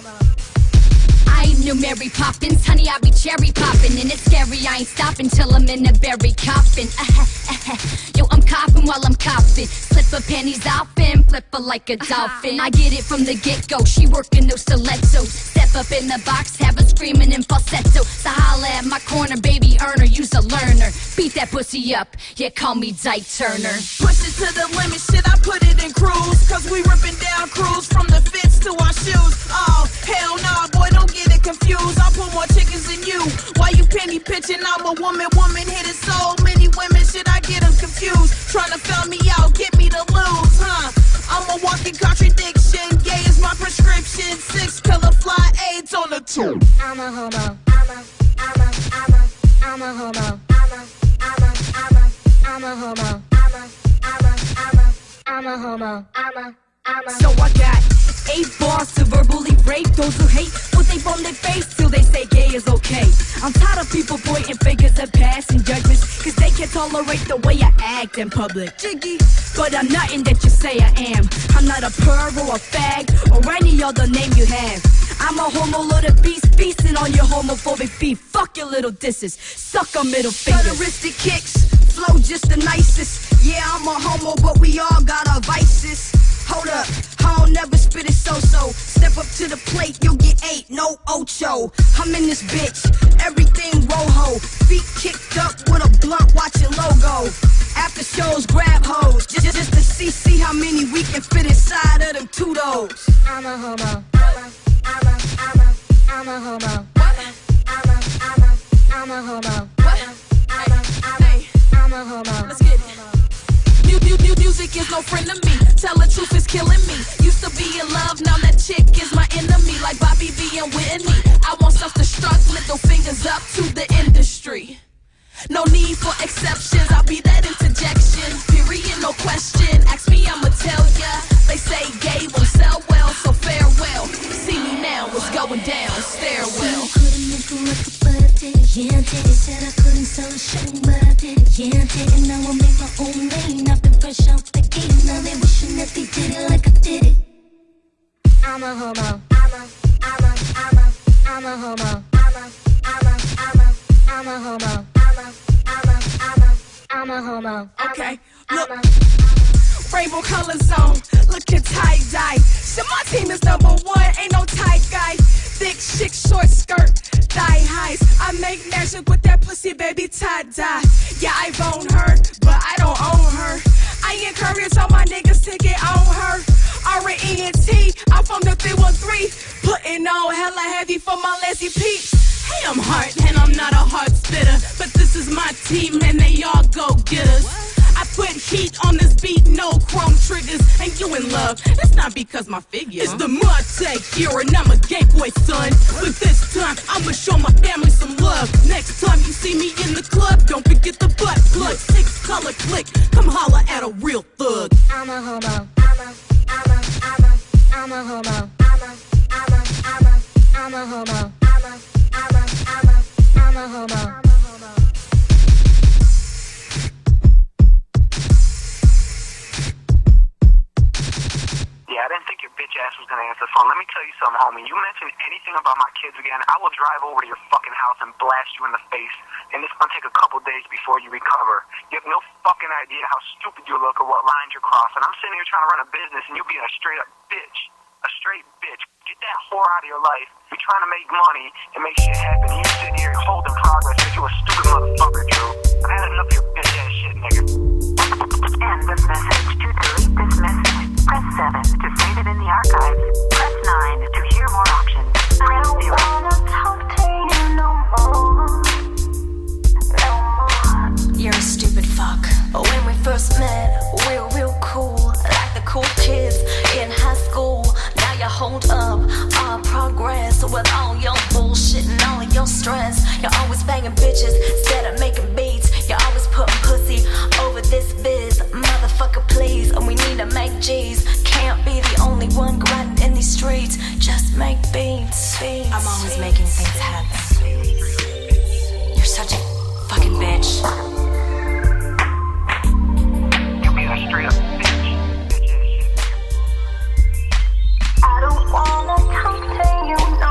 I ain't new Mary Poppins, honey, I be cherry poppin'. And it's scary, I ain't stopping till I'm in the berry coffin. Yo, I'm coughing while I'm coughing. Slip her panties off and flip her like a dolphin. I get it from the get-go, she working those stilettos. Step up in the box, have her screaming in falsetto. So holla at my corner, baby earner, you's a learner. Beat that pussy up, yeah, call me Dyke Turner. Push it to the limit, shit, I put it in cruise. Cause we ripping down crews from the fits to our shoes. Oh, hell nah, boy, don't get it confused. I put more chickens than you. Why you penny pitching? I'm a woman, woman hitting so many women. Shit, I get them confused. Trying to fill me out, get me to lose, huh? I'm a walking contradiction. Gay is my prescription. Six pillar fly AIDS on the two. I'm a homo. I'm a, I'm a, I'm a, I'm a homo. I'm a, I'm a, I'm a, I'm a homo. I'm a, I'm a, I'm a, I'm a homo. I'm a, I'm a. So I got eight bars to verbally rape those who hate. Put they on their face till they say gay is okay. I'm tired of people pointing fingers and passing judgments, cause they can't tolerate the way I act in public. Jiggy, but I'm nothing that you say I am. I'm not a perv or a fag or any other name you have. I'm a homo little beast, feasting on your homophobic feet. Fuck your little disses, suck a middle finger. Futuristic kicks, flow just the nicest. Yeah, I'm a homo, but we all got our vices. Hold up, I don't never spit it so-so. Step up to the plate, you'll get eight, no ocho. I'm in this bitch, everything rojo. Feet kicked up with a blunt, watching logo. After shows, grab hoes, just, just to see, see how many we can fit inside of them two-dos. I'm a homo. I'm a, I'm a, I'm a, I'm a homo. I'm a, I'm a, I'm a, I'm a homo. I'm a, I'm a, I'm a, I'm a homo. Let's get it. Mu- mu- mu- music is no friend to me. Tell the truth is killing me. Used to be in love, now that chick is my enemy. Like Bobby B and Whitney. I want self-destruct, middle fingers up to the industry. No need for exceptions, I'll be that interjection. Period, no question. Ask me, I'ma tell ya. They say gay won't sell well, so farewell. See me now, what's going down? Stairwell. Yeah, I did it. Said I couldn't sell a show, but I did it. Yeah, I did it. Now I make my own lane. I've been fresh out the gate. Now they wishing that they did it like I did it. I'm a homo. I'm a, I'm a, I'm a, I'm a homo. I'm a, I'm a, I'm a, I'm a homo. I'm a, I'm a, I'm a, I'm a homo. Okay, look. Rainbow color zone, look at tie-dye. So my team is number one, ain't no tight guy. Thick, chic, short skirt, thigh highs. I make magic with that pussy, baby, tie-dye. Yeah, I've owned her, but I don't own her. I encourage all my niggas to get on her. R A E N T, I'm from the three one three. Putting on hella heavy for my lazy peeps. Hey, I'm hard, and I'm not a hard spitter. But this is my team, and they all go-getters. I put heat on this beat, no chrome triggers. And you in love, it's not because my figure. It's the Mud-Tech here, and I'm a gay boy, son. But this time, I'ma show my family some love. Next time you see me in the club, don't forget the butt plug. Six color click, come holla at a real thug. I'm a homo. I'm a, I'm a, I'm a, I'm a homo. I'm a, I'm a, I'm a, I'm a homo. I'm a, I'm a, I'm a, I'm a homo. Yeah, I didn't think your bitch ass was gonna answer the phone. Let me tell you something, homie. You mention anything about my kids again, I will drive over to your fucking house and blast you in the face. And it's gonna take a couple couple days before you recover. You have no fucking idea how stupid you look or what lines you're crossing. I'm sitting here trying to run a business and you being a straight up bitch. A straight bitch. Get that whore out of your life. You're trying to make money and make shit happen. You sitting here holding progress because you a stupid motherfucker, Drew. I've had enough of your bitch ass shit, nigga. End of message. To delete this message, press seven. To save it in the archives, press nine. To hear more options, press zero. I don't wanna talk to you no more. No more. You're a stupid fuck. When we first met, we were real cool, like the cool kids in high school. Now you hold up our progress with all your bullshit and all of your stress. You're always banging bitches instead of making beats. You're always putting pussy over this biz. Motherfucker, please, and we need to make G's. Can't be the only one grinding in these streets. Just make beats. beats I'm always making things happen. You're such a fucking bitch. Straight up bitch. I don't wanna talk to you no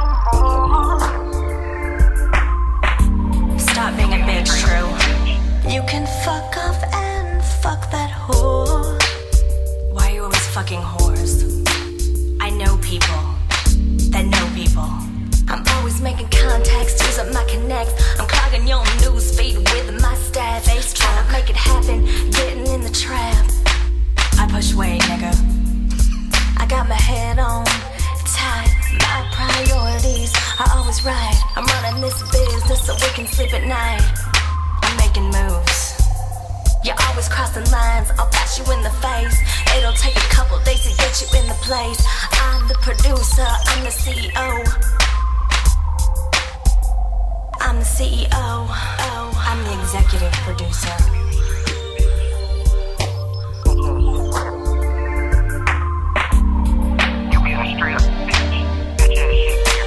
more. Stop being a bitch, True. You can fuck off and fuck that whore. Why are you always fucking whores? I know people that know people. I'm always making contacts, using my connects. I'm clogging your news feed with my stats. Trying to make it happen, getting in the trap. I push weight, nigga. I got my head on tight. My priorities are always right. I'm running this business so we can sleep at night. I'm making moves. You're always crossing lines. I'll bash you in the face. It'll take a couple days to get you in the place. I'm the producer. I'm the C E O. I'm the C E O. Oh, I'm the executive producer. Straight up bitch. Bitch ass shit, nigga.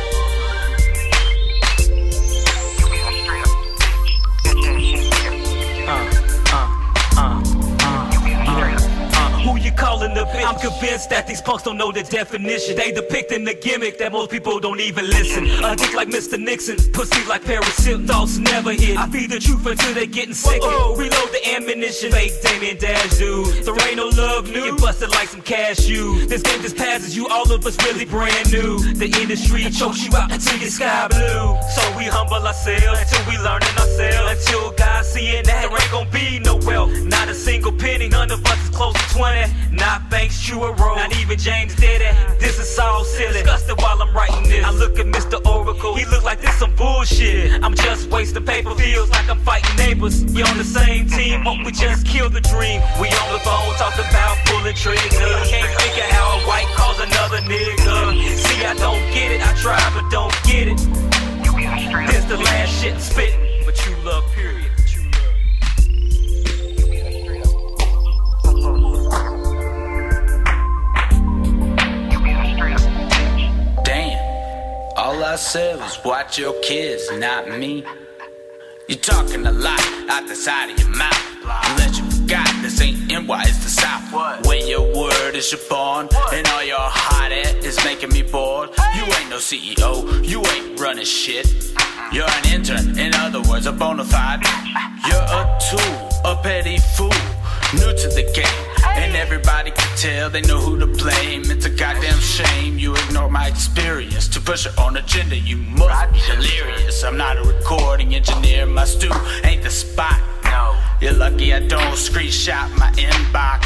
You be a straight up bitch. Bitch ass shit, nigga. Uh, uh, uh, uh. You be a straight up Uh, who you calling the bitch? I'm convinced that these punks don't know the definition. They depicting the gimmick that most people don't even listen. A dick like Mister Nixon, pussy like Paris Hilton. Thoughts never hit. I feed the truth until they getting sick. Oh, reload the ammunition. Fake Damien Dash dude. There ain't no love new. Get busted like some cashew. This game just passes you. All of us really brand new. The industry chokes you out until you're sky blue. So we humble ourselves until we learning ourselves. Until God seeing that there ain't gonna be no wealth. Not a single penny. None of us is close to twenty. Not Banks, True or Roll. Not even James did it. This is all silly. Disgusted while I'm writing this. I look at Mister Oracle. He look like this some bullshit. I'm just wasting paper. Feels like I'm fighting neighbors. We on the same team, but we just killed the dream. We on the phone talking about pulling triggers. Can't figure how a white calls another nigga. See, I don't get it. I try, but don't get it. This the last shit I'm spitting. But true love, period. All I said was watch your kids, not me. You're talking a lot out the side of your mouth. Unless you forgot, this ain't N Y, it's the South. When your word is your bond, and all your hot ass is making me bored. You ain't no C E O, you ain't running shit. You're an intern, in other words, a bona fide. You're a tool, a petty fool, new to the game. And everybody can tell they know who to blame. It's a goddamn shame you ignore my experience to push your own agenda. You must be delirious. I'm not a recording engineer. My stew ain't the spot. No, you're lucky I don't screenshot my inbox.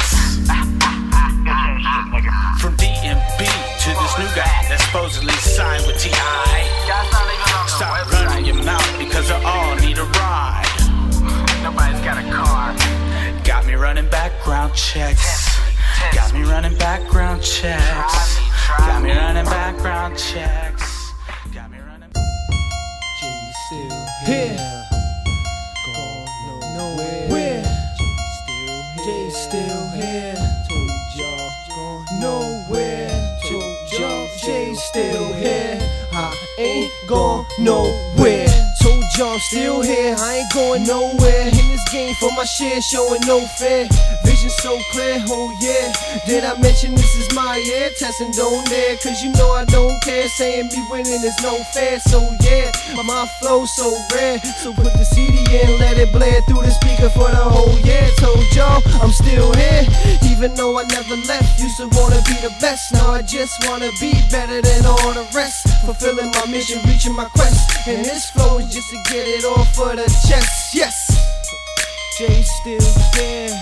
From D M B to this new guy that supposedly signed with T I. Stop running your mouth because they all need a ride. Nobody's got a car. Got me running background checks. Got me running background checks. Got me running background checks. Got me running. Jay still here. Gone nowhere. Jay still here. Told y'all gone nowhere. Told y'all Jay still here. I ain't gone nowhere. Told y'all I'm still here. I ain't going nowhere. In this game for my share, showing no fear. Vision so clear, oh yeah. Did I mention this is my year? Testing don't dare, cause you know I don't care. Saying me winning is no fair, so yeah. My flow so rare, so put the C D in, let it blare through the speaker for the whole year. Told y'all I'm still here, even though I never left. Used to wanna be the best, now I just wanna be better than all the rest. Fulfilling my mission, reaching my quest, and this flow is just to get it off for the chest. Yes, Jay still here,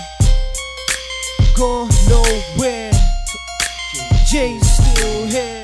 gone nowhere. Jay's still here,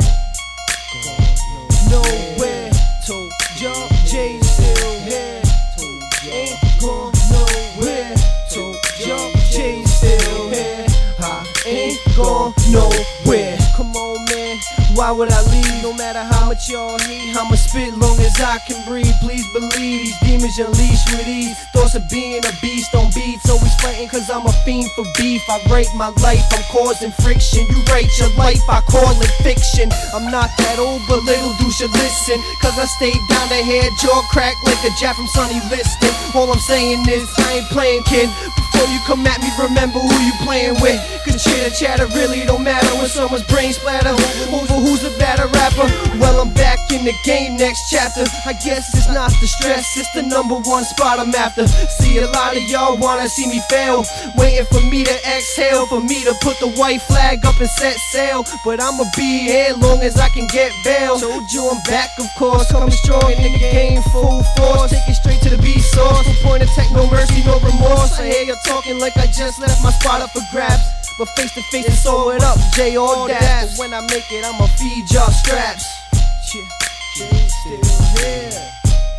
gone nowhere. Told y'all Jay's still here, ain't gone nowhere. Told y'all Jay's still here, I ain't gone nowhere. Come on, man, why would I leave? No matter how much y'all hate, I'ma spit long as I can breathe. Please believe these demons unleash with ease. Thoughts of being a beast on beats, always fighting cause I'm a fiend for beef. I write my life, I'm causing friction. You write your life, I call it fiction. I'm not that old, but little do should listen, cause I stayed down the head, jaw cracked like a jab from Sonny Liston. All I'm saying is, I ain't playing, kid. Before you come at me, remember who you playing with, cause chitter chatter really don't matter when someone's brain splatter over who's a better rapper. Well, I'm back in the game, next chapter. I guess it's not the stress, it's the number one spot I'm after. See, a lot of y'all wanna see me fail, waiting for me to exhale, for me to put the white flag up and set sail. But I'ma be here long as I can get bail. Told you I'm back, of course, coming strong in the game, full force. Take it straight to the beat source, no point of tech, no mercy, no remorse. I hear you talking like I just left my spot up for grabs, but face to face it's all it up, J all that. But when I make it, I'ma feed y'all straps. Yeah, Jay's still here,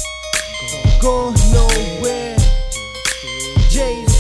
gone nowhere. Jay's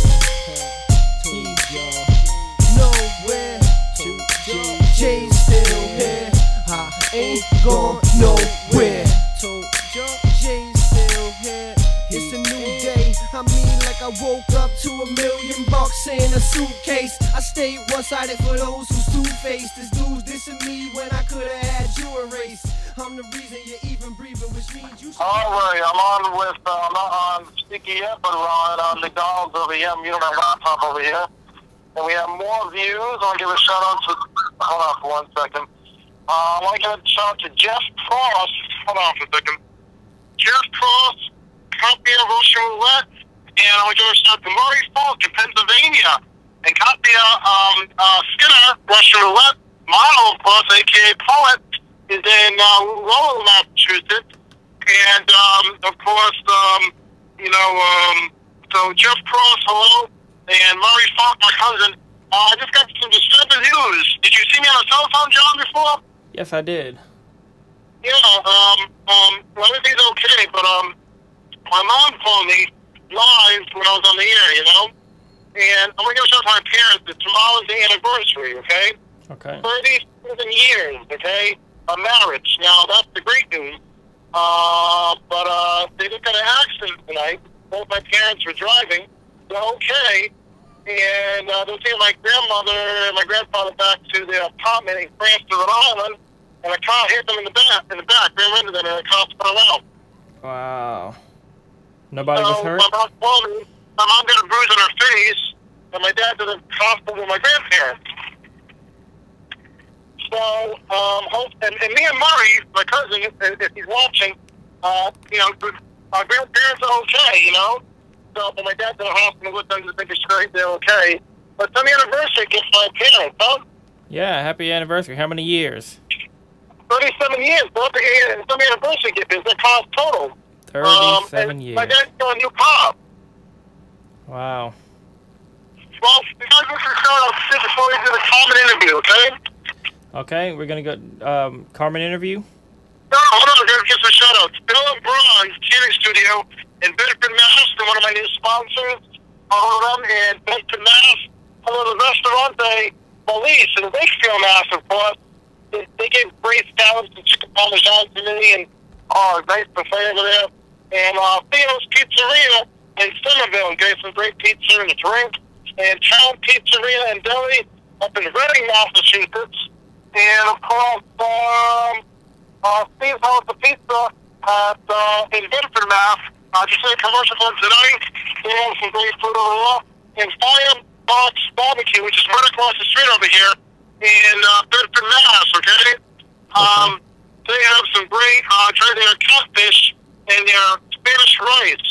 nowhere. Jay's still here, I ain't gone nowhere. Told y'all Jay's still here. It's a new day, I mean like I woke up to a million bucks in a suitcase. I stayed one-sided for those who's two-faced. This dude's dissing me when I could've had you erased. I'm the reason you're even breathing, which means you should. Alright, I'm on with, uh, I'm not on Sticky yet, but we're on uh, McDonald's over here. I'm using my laptop over here. And we have more views. I want to give a shout out to, hold on for one second. Uh, I want to give a shout out to Jeff Cross. Hold on for a second. Jeff Cross, Copia Russian Roulette. And I want to give a shout out to Murray Falk in Pennsylvania. And Copia um, uh, Skinner, Russian Roulette. Model, of course, a k a. Poet, is in uh, Lowell, Massachusetts. And, um, of course, um, you know, um, so Jeff Cross, hello. And Murray Falk, my cousin. Uh, I just got some disturbing news. Did you see me on the telephone, John, before? Yes, I did. Yeah, um, um, well, everything's okay, but, um, my mom called me live when I was on the air, you know? And I'm going to give a shout out to my parents. It's tomorrow's the anniversary, okay? Okay. thirty-seven years, okay, of marriage. Now, that's the great news. Uh, but, uh, they just got an accident tonight. Both my parents were driving. They're okay. And, uh, they're taking my grandmother and my grandfather back to their apartment in Cranston, Rhode Island. And a car hit them in the back, in the back. Ran into them and the car spun out. Wow. Nobody so was hurt? My mom told me, my mom got a bruise on her face, and my dad did a hospital with my grandparents. So, um, hope, and, and me and Murray, my cousin, if, if he's watching, uh, you know, our grandparents are okay, you know? So, but my dad's in the hospital with them to think it's great, they're okay. But some anniversary gift for my parents, huh? Yeah, happy anniversary. How many years? thirty-seven years, but some anniversary gift is the cost total. thirty-seven um, years. My dad's got a new car. Wow. Well, we got to get started off before we do the common interview, okay? Okay, we're going to go, um, Carmen interview? No, hold on, we're going to give some shout-outs. Bill and Braun's Canning Studio in Bedford, Mass. They're one of my new sponsors. Hello to them in Bedford, Mass. Hello to Restaurante Police in Wakefield, Mass, of course. They, they give great salads and chicken parmesan to me, and oh, nice buffet over there. And uh, Theo's Pizzeria in Somerville gave some great pizza and a drink. And Town Pizzeria and Deli up in Reading, Massachusetts. And of course, um, uh, Steve's House of Pizza at, uh, in Bedford, Mass. Uh, just a commercial for tonight. they have some great food over there. And Firebox Barbecue, which is right across the street over here in uh, Bedford, Mass. Okay. Um, they have some great uh, try their catfish and their Spanish rice.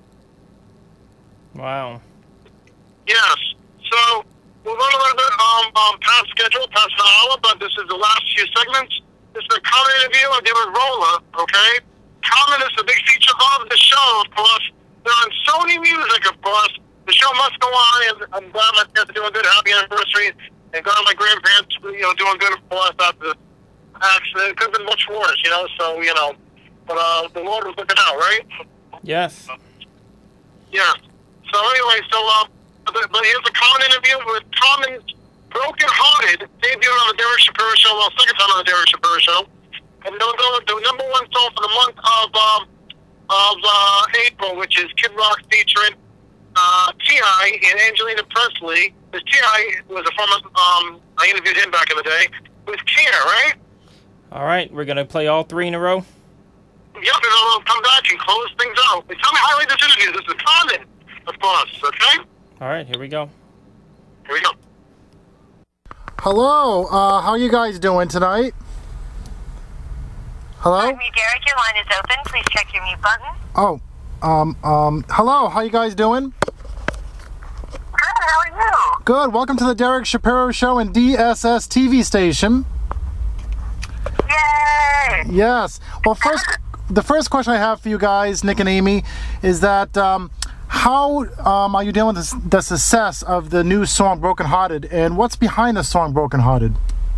Wow. Yes. So we'll run a little bit um, um, past schedule, past an hour, but this is the last few segments. This is a common interview of David Roller, okay? Common is the big feature of the show, of course. They're on Sony Music, of course. The show must go on, and I'm glad my parents are doing good. Happy anniversary. And glad my grandparents, you know, doing good for us after the accident. It could have been much worse, you know, so, you know. But uh, the Lord was looking out, right? Yes. Yeah. So anyway, so um, but, but here's a common interview with Common's Broken Hearted, debuted on the Derek Shapiro Show, well, second time on the Derek Shapiro Show. And they'll go with the number one song for the month of um, of uh, April, which is Kid Rock featuring uh, T I and Angelina Presley. Because T I was a former, um, I interviewed him back in the day, with Care, right? All right, we're going to play all three in a row? Yep, and then we'll come back and close things out. Hey, tell me how I rate this interview. This is Common, of course, okay? All right, here we go. Here we go. Hello, uh, how you guys doing tonight? Hello? Pardon me, Derek, your line is open. Please check your mute button. Oh, um, um, hello, how you guys doing? Good, how are you? Good, welcome to the Derek Shapiro Show and D S S T V station. Yay! Yes. Well, first, the first question I have for you guys, Nick and Amy, is that um, how um, are you dealing with the, the success of the new song Broken Hearted, and what's behind the song Broken Hearted?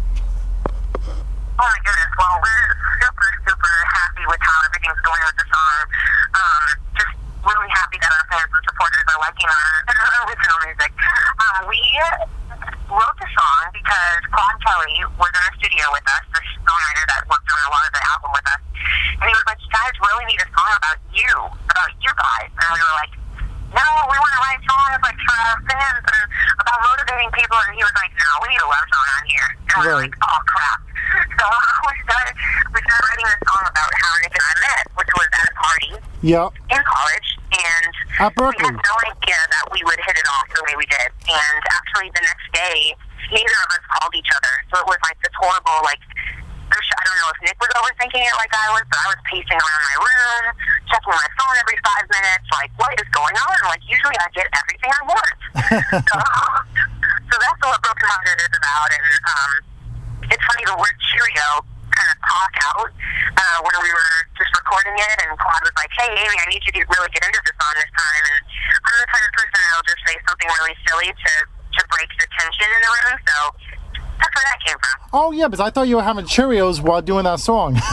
Oh my goodness, well, we're super, super happy with how everything's going with the song. Um, just really happy that our fans and supporters are liking our original music. Um, we wrote the song because Claude Kelly was in the studio with us, the songwriter that worked on a lot of the album with us, and he was like, you guys really need a song about you, about you guys. And we were like, no, we want to write songs like for our fans and about motivating people. And he was like, no, we need a love song on here. And we were like, oh crap. So we started, we started writing a song about how Nick and I met, which was at a party Yep. in college. And At Berkeley. we had no idea that we would hit it off the way we did. And actually the next day, neither of us called each other. So it was like this horrible, like, I don't know if Nick was overthinking it like I was, but I was pacing around my room, checking my phone every five minutes, like, what is going on? Like, usually I get everything I want. so, so that's what Broken Hearted is about. And um, it's funny, the word Cheerio kind of popped out uh, when we were just recording it, and Claude was like, hey, Amy, I need you to really get into this song this time. And I'm the kind of person that'll just say something really silly to, to break the tension in the room, so that's where that came from. Oh, yeah, because I thought you were having Cheerios while doing that song. Man,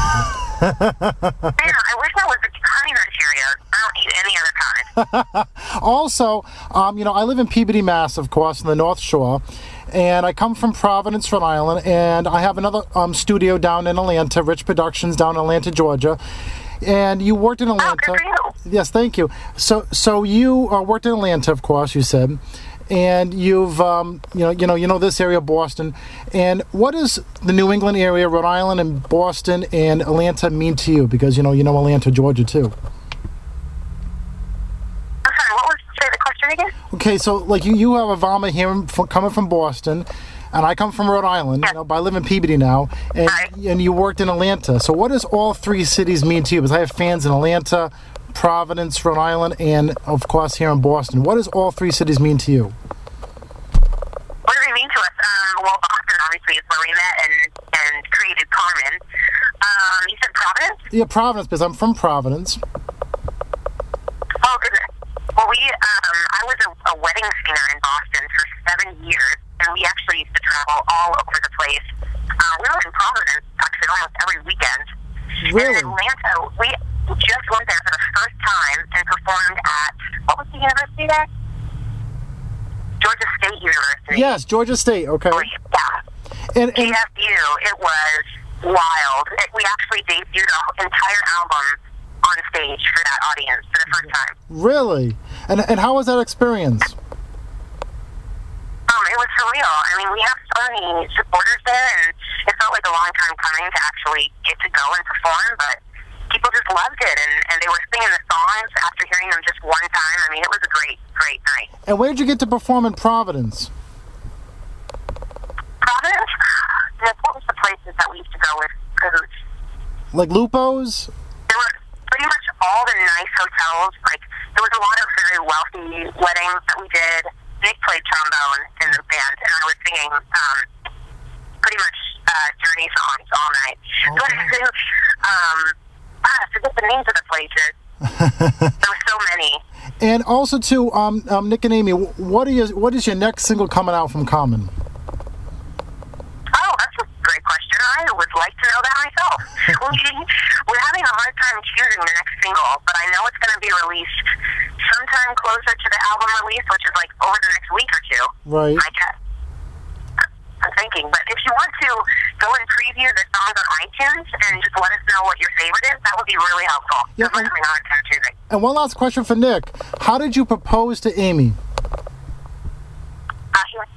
I wish I was Honey Nut Cheerios. I don't eat any other kind. Also, um, you know, I live in Peabody, Mass, of course, in the North Shore, and I come from Providence, Rhode Island, and I have another um, studio down in Atlanta, Rich Productions, down in Atlanta, Georgia. And you worked in Atlanta. Oh, good for you. Yes, thank you. So, so you uh, worked in Atlanta, of course, you said. And you've, um, you know, you know, you know this area, Boston. And what does the New England area, Rhode Island, and Boston, and Atlanta mean to you? Because you know, you know Atlanta, Georgia, too. I'm sorry. What was say the question again? Okay, so like you, you have a vomit here from, coming from Boston, and I come from Rhode Island. Yeah. You know, but I live in Peabody now, and Right. and you worked in Atlanta. So what does all three cities mean to you? Because I have fans in Atlanta, Providence, Rhode Island, and of course here in Boston. What does all three cities mean to you? What does it mean to us? Um, well, Boston obviously is where we met and, and created Carmen. Um, you said Providence? Yeah, Providence, because I'm from Providence. Oh, goodness. Well, we, um, I was a, a wedding singer in Boston for seven years, and we actually used to travel all over the place. Uh, we were in Providence actually almost every weekend. Really? And in Atlanta, we just went there for the first time and performed at, what was the university there? Georgia State University. Yes, Georgia State. Okay. Yeah. And, and G F U, it was wild. It, we actually debuted an entire album on stage for that audience for the first time. really, and and how was that experience? Um, it was surreal. I mean, we have so many supporters there, and it felt like a long time coming to actually get to go and perform, but people just loved it, and, and they were singing the songs after hearing them just one time. I mean, it was a great, And where did you get to perform in Providence? Providence? Yeah, what was the places that we used to go with? Cahoots. Like Lupo's? There were pretty much all the nice hotels. Like, there was a lot of very wealthy weddings that we did. Nick played trombone in the band, and I was singing um, pretty much uh, Journey songs all night. Okay. But, um, ah, I forget the names of the places. There were so many. And also, too, um, um, Nick and Amy, what, are you, what is your next single coming out from Common? Oh, that's a great question. I would like to know that myself. We're having a hard time choosing the next single, but I know it's going to be released sometime closer to the album release, which is like over the next week or two. Right. I guess. I'm thinking. But if you want to go and preview the songs on iTunes and just let us know what your favorite is, that would be really helpful. Yeah, we're having a hard time choosing. And one last question for Nick. How did you propose to Amy? Uh, here.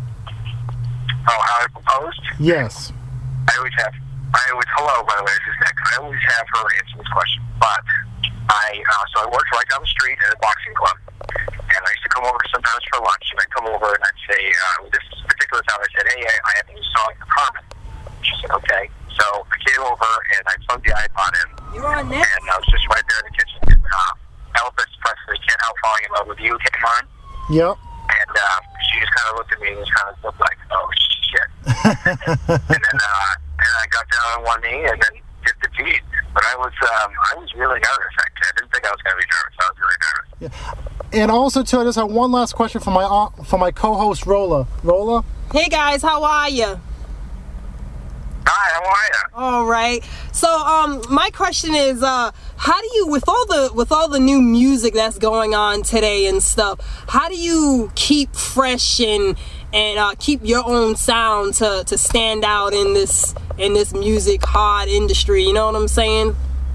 Oh, how I proposed? Yes. I always have, I always, hello, by the way, this is Nick. I always have her answer this question. But I, uh, so I worked right down the street at a boxing club. And I used to come over sometimes for lunch. And I'd come over and I'd say, uh, this particular time I said, hey, I, I have a new song for Carmen. She said, okay. So I came over and I plugged the iPod in. You're on next. And I was just right there in the kitchen. Uh, Elvis Presley, Can't Help Falling in Love with You came on. Yep. And uh, she just kind of looked at me and just kind of looked like, oh, shit. and then uh, and I got down on one knee and then did the deed. But I was um, I was really nervous. I, I didn't think I was going to be nervous. I was really nervous. Yeah. And also, too, I just have one last question for my uh, for my co-host, Rolla. Rolla? Hey, guys. How are you? Hi, how are you? All right. So, um, my question is, uh, how do you, with all the with all the new music that's going on today and stuff, how do you keep fresh and and uh, keep your own sound to, to stand out in this in this music hard industry? You know what I'm saying?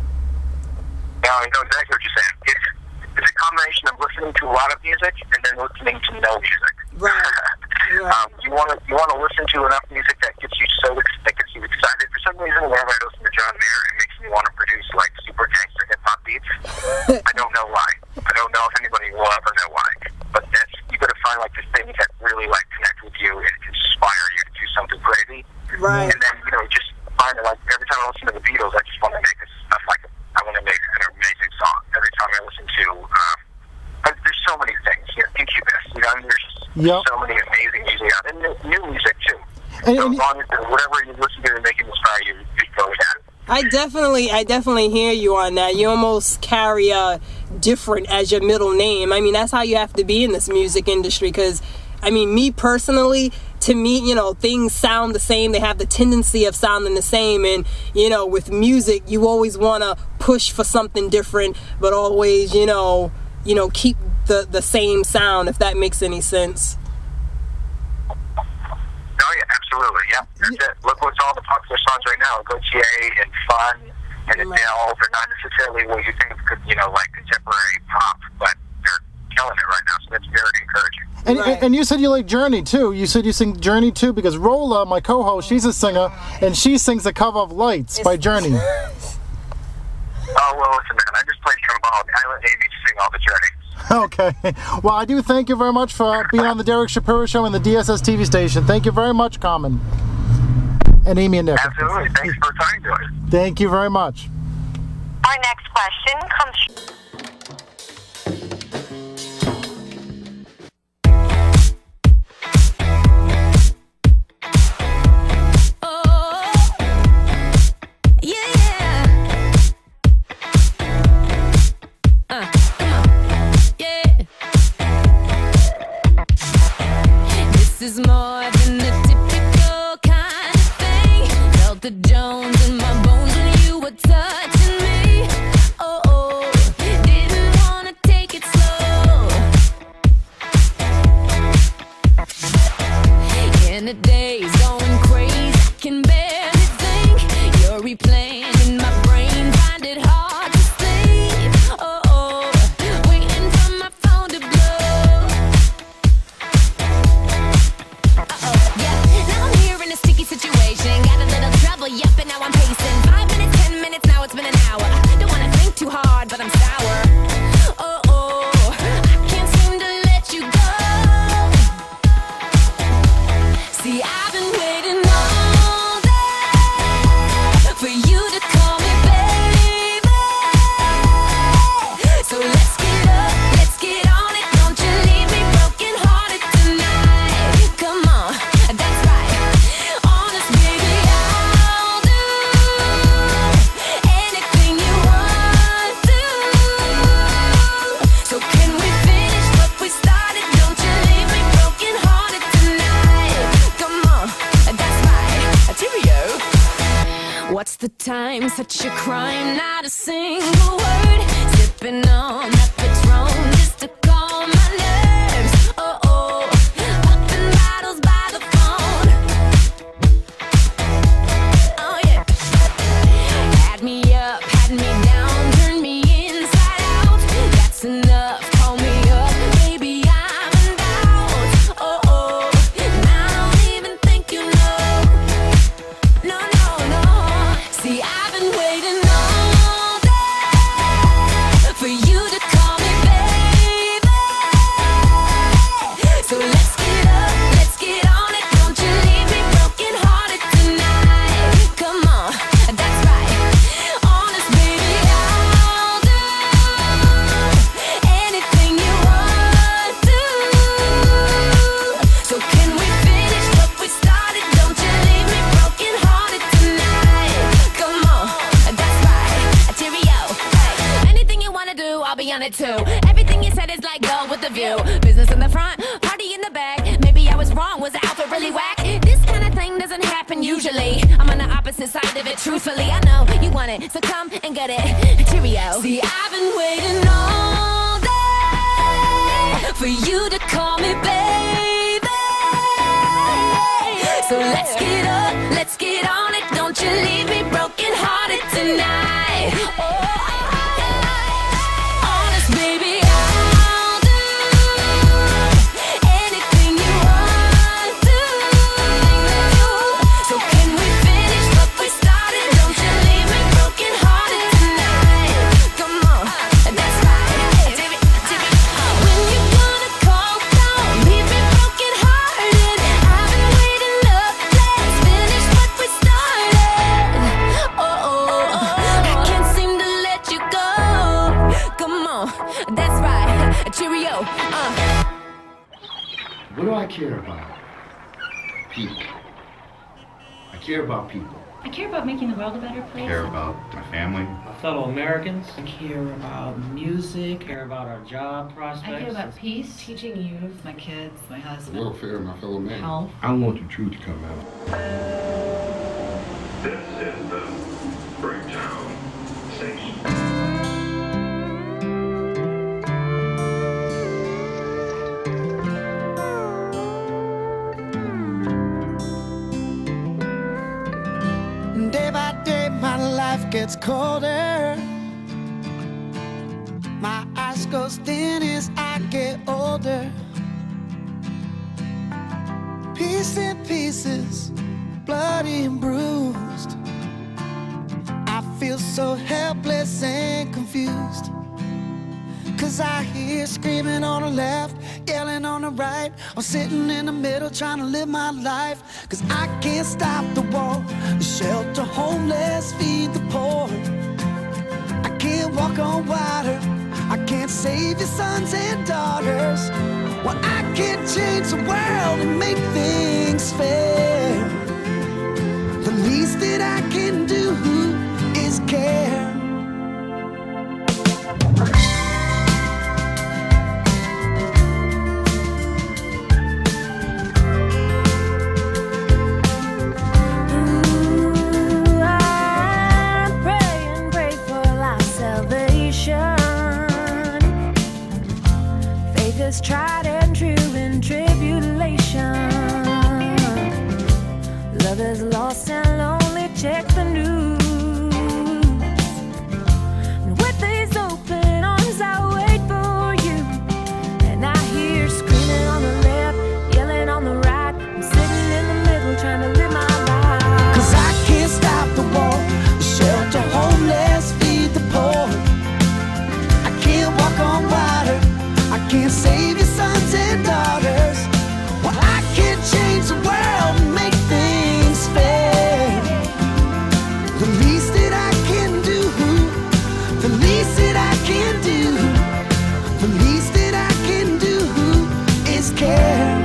Yeah, I know exactly what you're saying. It's it's a combination of listening to a lot of music and then listening to no music. Right. right. Um, you want to you want to listen to enough music that gets you so ex- that gets you excited. For some reason, whenever I listen to John Mayer, it makes me want to produce like super gangster hip hop beats. I don't know why. I don't know if anybody will ever know why. But that's you got to find like the things that really like connect with you and inspire you to do something crazy. Right. And then you know just find it like every time I listen to the Beatles, I just want to make this stuff like I want to make an amazing song. Every time I listen to um, there's so many things. You know, Incubus. You know, I mean, there's just Yep. so many amazing music out, and new music too. And, so and, as long as whatever you listen to and make it inspire you, just go with that. I definitely, I definitely hear you on that. You almost carry a different as your middle name. I mean, that's how you have to be in this music industry. Because, I mean, me personally, to me, you know, things sound the same. They have the tendency of sounding the same. And, you know, with music, you always want to push for something different, but always, you know, you know, keep the the same sound, if that makes any sense. Oh yeah, absolutely, yeah. That's it. Look what's all the popular songs right now. Gautier and Fun and Adele. They're not necessarily what you think of, you know, like contemporary pop, but they're killing it right now. So that's very encouraging. and, Right. and you said you like Journey, too. You said you sing Journey, too, because Rolla, my co-host, she's a singer, and she sings the cover of Lights by Journey. Oh, well, listen, man, I just played trombone. I let Amy sing all the Journey. Okay. Well, I do thank you very much for being on the Derek Shapiro Show and the D S S T V station. Thank you very much, Common. And Amy and Nick. Absolutely. Thanks for talking to us. Thank you very much. Our next question comes Is more than the typical kind of thing. Felt the Jones in my bones when you were touching me. Oh, oh. What's the time? Such a crime, not a single word. Sipping on that Patron just to calm my nerves. Oh oh, popping bottles by the phone. Oh yeah, had me up, had me down, turned me inside out. That's enough. Call me up, baby, I'm in doubt. Oh oh, and I don't even think you know. No no no. See, I've been waiting all day for you to call me baby. So let's get up, let's get on it. Don't you leave me broken hearted tonight. Come on, that's right. Honest baby, I'll do anything you want to. So can we finish what we started? Don't you leave me broken hearted tonight. Come on, that's right. Cheerio. Hey, anything you wanna do, I'll be on it too. Everything you said is like go with the view. Business in the front, party in the back. Maybe I was wrong, was the outfit really whack? This kind of thing doesn't happen usually. I'm on the opposite side of it, truthfully. I know you want it, so come and get it. Cheerio. See, I've been waiting all day for you to call me baby. So let's get up, let's get on it. Don't you leave me broken hearted tonight. Oh, honest baby, I'll do anything you want to. So can we finish what we started? Don't you leave me broken hearted tonight. Come on, that's right. When you gonna call, don't leave me broken hearted. I've been waiting up, let's finish what we started. Oh, oh, I can't seem to let you go. Come on, that's right. Cheerio. Uh. What do I care about? People. I care about people. I care about making the world a better place. I care about my family. My fellow Americans. I care about music, care about our job prospects. I care about peace, teaching youth, my kids, my The husband. welfare of my fellow man. Health. I want the truth to come out. This is the Breakdown Station. Day by day, my life gets colder. My eyes go thin as I get older. Piece in pieces, bloody and bruised. I feel so helpless and confused. Cause I hear screaming on the left, yelling on the right. I'm sitting in the middle trying to live my life. Cause I can't stop the war, shelter homeless, feed the poor. I can't walk on water, I can't save your sons and daughters. Well, I can't change the world and make things fair. The least that I can do is care. Is tried and true in tribulation. Love is lost and lonely, check the news. And with these open arms I wait for you. And I hear screaming on the left, yelling on the right. I'm sitting in the middle trying to live my life. Cause I can't stop the war, shelter homeless, feed the poor. I can't walk on water, I can't save your sons and daughters. Well, I can't change the world and make things fair. The least that I can do, the least that I can do, the least that I can do is care.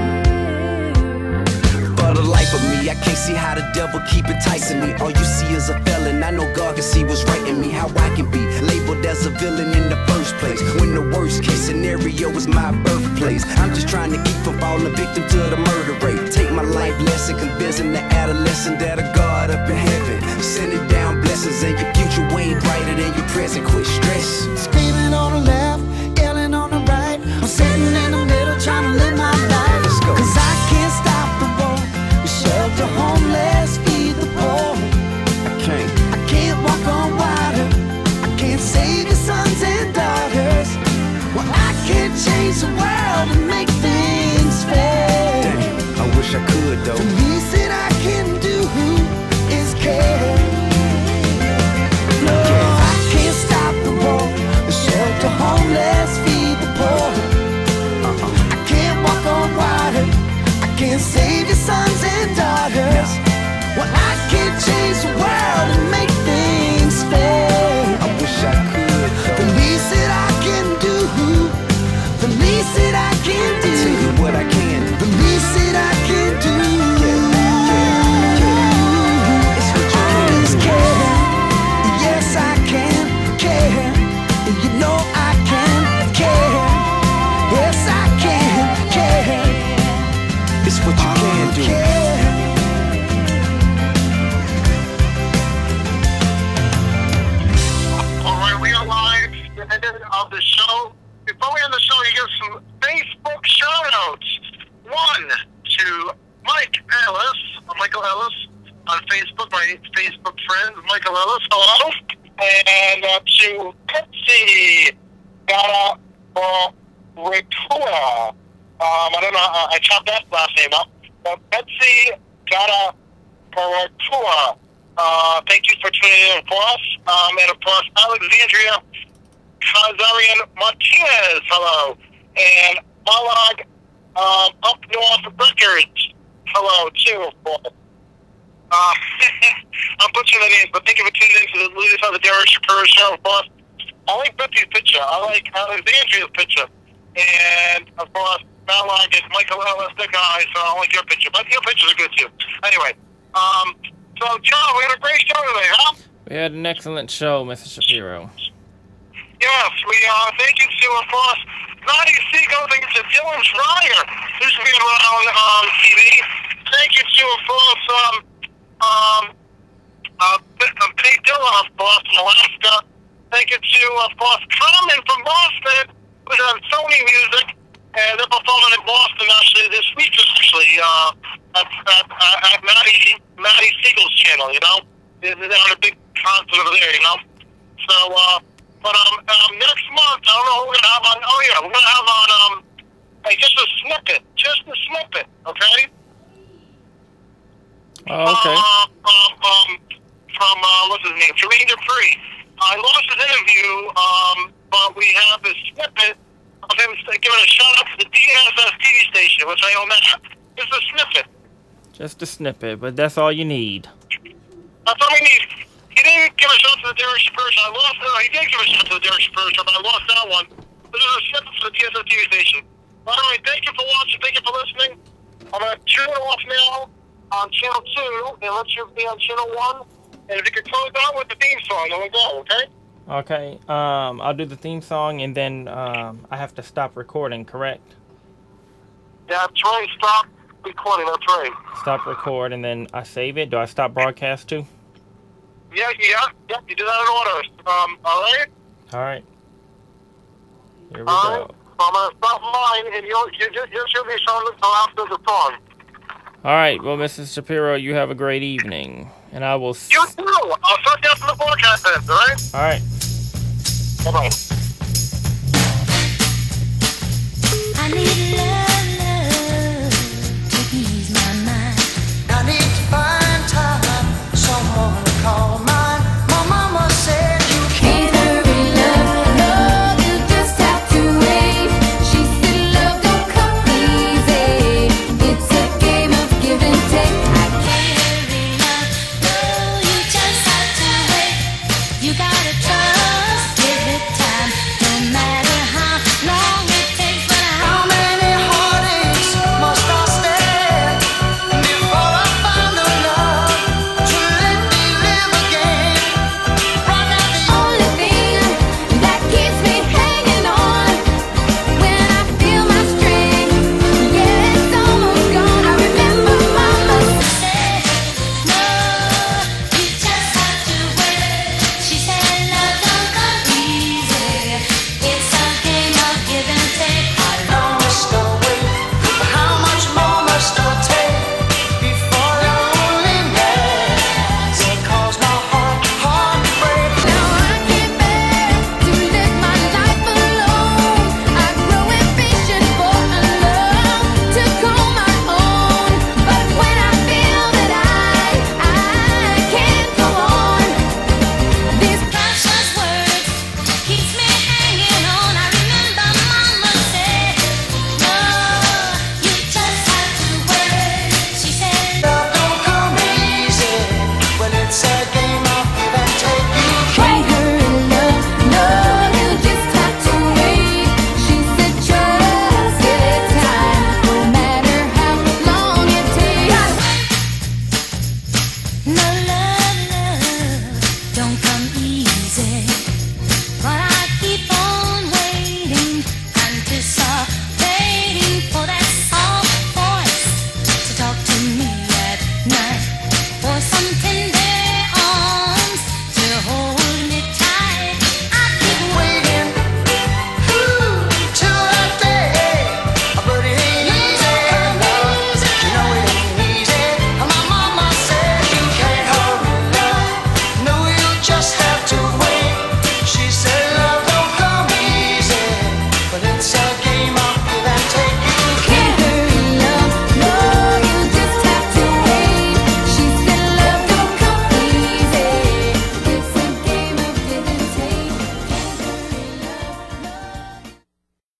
For the life of me, I can't see how the devil keep enticing me. All you see is a felon. I know God can see what's right in me. How I can be labeled as a villain in the first place, when the worst case scenario is my birthplace. I'm just trying to keep from falling victim to the murder rate. Take my life lesson, convincing the adolescent that a God up in heaven send it down. blessings and your future way brighter than your present. Quit stress. Screaming on the left, yelling on the right. I'm sitting in the middle trying to live my life. Let's go. Cause I can't stop the war. Shelter homeless, feed the poor. I can't. I can't walk on water. I can't save your sons and daughters. Well, I can't change the world and make things fair. Damn, I wish I could though. The least that I can do is care. No, I can't stop the war. Shelter homeless, feed the poor. Uh-uh. I can't walk on water. I can't save your sons and daughters. Well, I can't change the world and make things fair. I wish I could though. The least that I can do, the least that I can do. Tell you what I can. The least that I can do. It's what you can Is do. care. Yes, I can care. You know I can care. Yes, I can care. It's what you can do. Care. All right, we are live at the end of the show. Before we end the show, you give some Facebook shout-outs. One to Mike Ellis, or Michael Ellis, on Facebook, my Facebook friend, Michael Ellis, hello. And uh, to Betsy Gata Recua. Um, I don't know, uh, I chopped that last name up. Uh, Betsy Gata Recua. Uh, thank you for tuning in, of course. Um, and of course, Alexandria Kazarian Martinez, hello. And Malag um, Up North Records, hello, too, of course. Uh, I'm butchering the names, but thank you for tuning in to the latest of the Derek Shapiro show, of course. I like Betsy's picture. I like Alexandria's picture. And, of course, Malag is Michael Ellis, the guy, so I like your picture. But your pictures are good, too. Anyway, um, so, John, we had a great show today, huh? We had an excellent show, Mister Shapiro. Yes, we uh, thank you to, of course, Naughty Seagull, thank you to Dylan Schreier, who's been around on T V. Thank you to, of course, um, um, uh, Pete Dillon, of course, from Alaska. Thank you to, of course, Common from Boston, who's on Sony Music, and they're performing in Boston, actually, this week, especially, uh, at, at, at Matty, Matty Siegel's channel, you know? They're having a big concert over there, you know? So, uh, but, um, um, next month, I don't know who we're gonna have on, oh yeah, we're gonna have on, um, hey, just a snippet, just a snippet, okay? Oh, okay. Uh, um, um, from, uh, what's his name? Jermaine Dupree. I lost his interview, um, but we have a snippet of him giving a shout out to the D S S T V station, which I own that. Just a snippet. Just a snippet, but that's all you need. That's all we need. He didn't give a shout to the Derek Shapiro show. I lost it. He did give a shout to the Derek Shapiro show, but I lost that one. This is a snippet for the D S S T V station. By the way, thank you for watching. Thank you for listening. I'm going to tune off now on channel two and let you be on channel one. And if you could close out with the theme song, then we'll go, okay? Okay, um, I'll do the theme song, and then um, I have to stop recording, correct? That's right. Stop recording. That's right. Stop record, and then I save it. Do I stop broadcast too? Yeah, yeah, yeah. You do that in order. Um, all right? All right. Here we All go. right. So I'm going to stop mine, and you'll, you, you, you should be showing until after the song. All right. Well, Missus Shapiro, you have a great evening, and I will. S- You too. I'll start you after the broadcast then, all right? All right. Bye-bye.